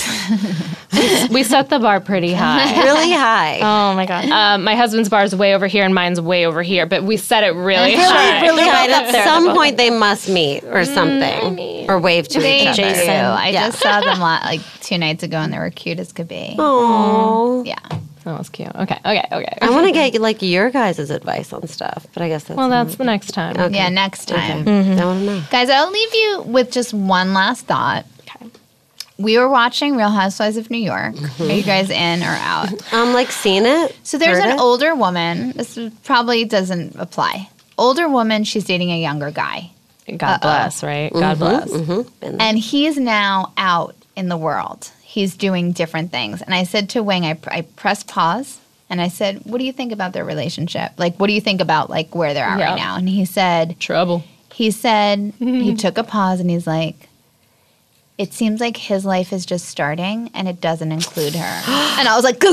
S2: We set the bar pretty high.
S4: Really high.
S3: Oh, my God.
S2: My husband's bar is way over here and mine's way over here, but we set it really high.
S4: Really high.
S3: both up
S4: At
S3: there.
S4: some point, they must meet or something. Or wave to
S1: They
S4: each other.
S1: do.
S3: Jason.
S1: I
S4: Yeah.
S1: just saw them like 2 nights ago, and they were cute as could be.
S4: Oh.
S1: Yeah.
S2: That was cute. Okay.
S4: I want to get like your guys' advice on stuff, but I guess that's
S2: Well, that's the next time.
S4: Okay.
S1: Yeah, next time.
S4: I want to know.
S1: Guys, I'll leave you with just one last thought.
S3: Okay.
S1: We were watching Real Housewives of New York. Are you guys in or out?
S4: Like seen it.
S1: So there's
S4: Heard
S1: an
S4: it?
S1: older woman. This probably doesn't apply. Older woman, she's dating a younger guy.
S2: God bless, right? God bless.
S1: And he's now out in the world. He's doing different things. And I said to Wing, I pressed pause and I said, what do you think about their relationship? Like, what do you think about like where they're at
S2: Yeah.
S1: right now? And he said,
S2: Trouble.
S1: he took a pause and he's like, it seems like his life is just starting and it doesn't include her. And I was like, go.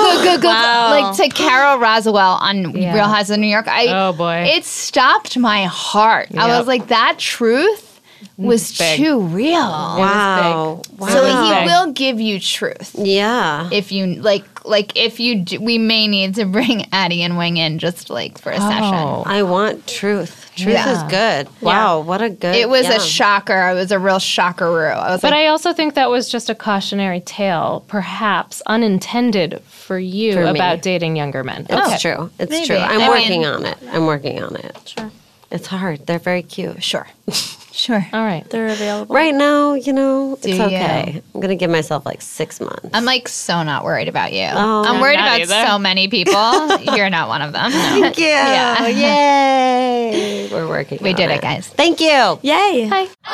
S1: Like to Carol Roswell on
S2: Yeah.
S1: Real Housewives of New York.
S2: Oh, boy.
S1: It stopped my heart. I
S2: Yep.
S1: was like, that truth was
S2: Big.
S1: too real.
S4: Wow. Wow.
S1: So
S2: Wow.
S1: he will give you truth.
S4: Yeah.
S1: If you like if you do, we may need to bring Addie and Wing in just like for a session.
S4: I want truth. Truth
S1: Yeah.
S4: is good. Wow. What a good.
S1: It was
S4: yeah.
S1: a shocker. It was a real shockeroo. I was
S2: But
S1: like,
S2: I also think that was just a cautionary tale, perhaps unintended for you
S4: For me.
S2: about dating younger men.
S4: It's true. It's
S1: Maybe.
S4: true. I'm
S1: I
S4: working
S1: mean-
S4: on it. I'm working on it.
S3: Sure.
S4: It's hard. They're very cute.
S1: sure. Sure.
S2: All right.
S3: They're available.
S4: Right now, you know, it's
S1: Do
S4: okay.
S1: you?
S4: I'm gonna give myself like 6 months.
S1: I'm like so not worried about you.
S4: Oh.
S1: I'm worried
S2: not
S1: about
S2: either.
S1: so many people. You're not one of them.
S4: Thank you.
S1: Yeah.
S4: Yay. We're working.
S1: We
S4: on
S1: did it, guys.
S4: Thank you.
S3: Yay.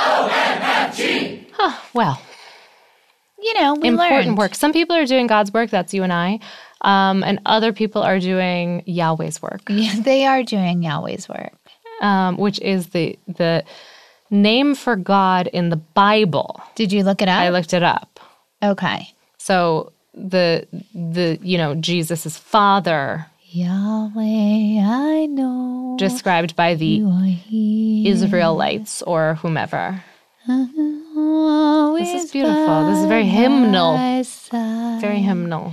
S2: Well,
S1: You know, we
S2: important
S1: learned.
S2: work. Some people are doing God's work. That's you and I. And other people are doing Yahweh's work,
S1: Yeah, they are doing Yahweh's work.
S2: which is the name for God in the Bible.
S1: Did you look it up?
S2: I looked it up.
S1: Okay.
S2: So the Jesus' father,
S1: Yahweh, I know.
S2: described by the
S1: you are here.
S2: Israelites or whomever.
S1: Always
S2: This is beautiful. This is very
S1: by
S2: hymnal.
S1: my side.
S2: Very hymnal.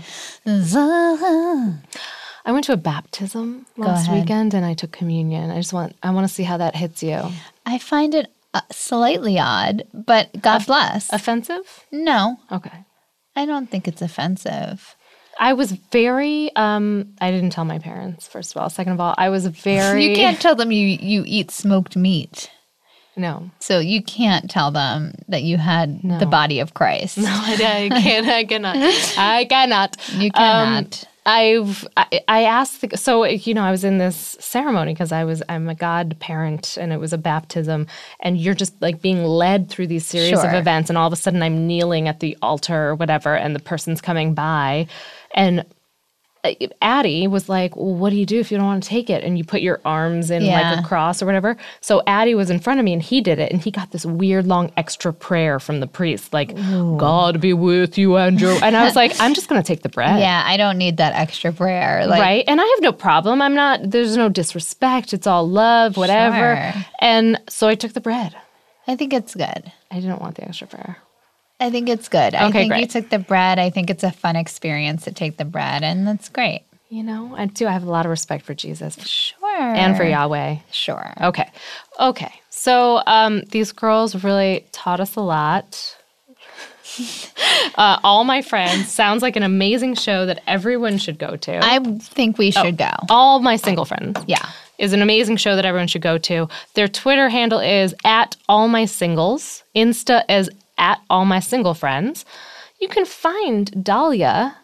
S2: I went to a baptism last
S1: ahead.
S2: weekend and I took communion. I want to see how that hits you.
S1: I find it slightly odd, but God bless.
S2: Offensive?
S1: No,
S2: Okay.
S1: I don't think it's offensive.
S2: I was very, I didn't tell my parents, first of all. Second of all, I was very...
S1: You can't tell them you eat smoked meat.
S2: No.
S1: So you can't tell them that you had the body of Christ.
S2: No, I can't. I cannot. I cannot.
S1: You cannot.
S2: I asked, I was in this ceremony because I'm a godparent and it was a baptism, and you're just like being led through these series of events, and all of a sudden I'm kneeling at the altar or whatever, and the person's coming by, and Addie was like, well, what do you do if you don't want to take it? And you put your arms in like a cross or whatever. So Addie was in front of me and he did it. And he got this weird long extra prayer from the priest, like, God be with you, Andrew. And I was like, I'm just going to take the bread.
S1: Yeah, I don't need that extra prayer.
S2: Right? And I have no problem. There's no disrespect. It's all love, whatever.
S1: Sure.
S2: And so I took the bread.
S1: I think it's good.
S2: I didn't want the extra prayer.
S1: I think it's good. I think
S2: great.
S1: you took the bread. I think it's a fun experience to take the bread, and that's great.
S2: You know, I have a lot of respect for Jesus.
S1: Sure.
S2: And for Yahweh.
S1: Sure.
S2: Okay. So these girls really taught us a lot. All My Friends sounds like an amazing show that everyone should go to.
S1: I think we should go.
S2: All My Single Friends.
S1: Yeah.
S2: Is an amazing show that everyone should go to. Their Twitter handle is @AllMySingles. Insta is @AllMySingleFriends. You can find Dahlia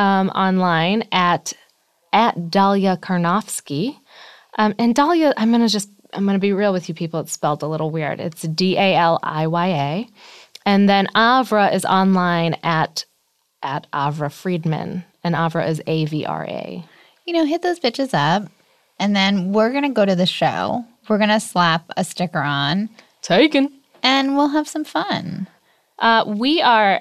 S2: online at Dahlia Karnofsky. And Dahlia, I'm going to be real with you people. It's spelled a little weird. It's Daliya. And then Avra is online at Avra Friedman. And Avra is AVRA.
S1: Hit those bitches up. And then we're going to go to the show. We're going to slap a sticker on.
S2: Taken.
S1: And we'll have some fun.
S2: We are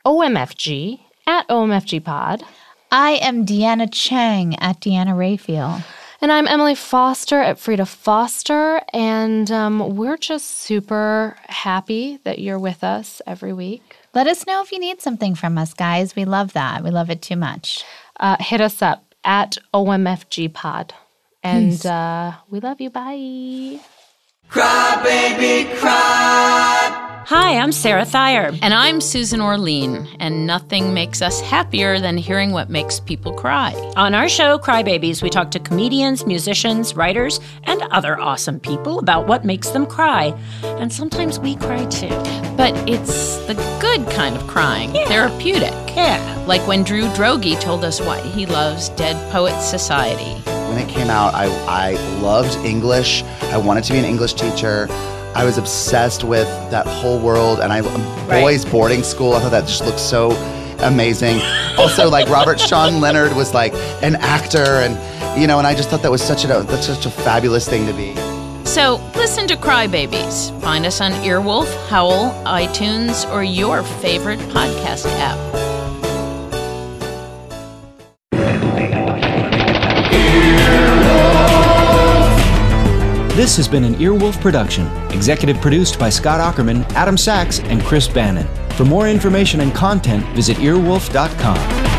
S2: OMFG at OMFG Pod.
S1: I am Deanna Chang at Deanna Rayfield.
S2: And I'm Emily Foster at Frida Foster. And we're just super happy that you're with us every week.
S1: Let us know if you need something from us, guys. We love that. We love it too much.
S2: Hit us up at OMFG Pod. And we love you. Bye.
S7: Cry, baby, cry.
S8: Hi, I'm Sarah Thayer.
S9: And I'm Susan Orlean, and nothing makes us happier than hearing what makes people cry.
S8: On our show, Cry Babies, we talk to comedians, musicians, writers, and other awesome people about what makes them cry. And sometimes we cry too.
S9: But it's the good kind of crying, therapeutic.
S8: Yeah.
S9: Like when Drew Droege told us why he loves Dead Poets Society.
S10: When it came out, I loved English. I wanted to be an English teacher. I was obsessed with that whole world, and boys' boarding school. I thought that just looked so amazing. Also, like Robert Sean Leonard was like an actor, and and I just thought that was such a fabulous thing to be.
S9: So listen to Cry Babies. Find us on Earwolf, Howl, iTunes, or your favorite podcast app.
S11: This has been an Earwolf production, executive produced by Scott Aukerman, Adam Sachs, and Chris Bannon. For more information and content, visit earwolf.com.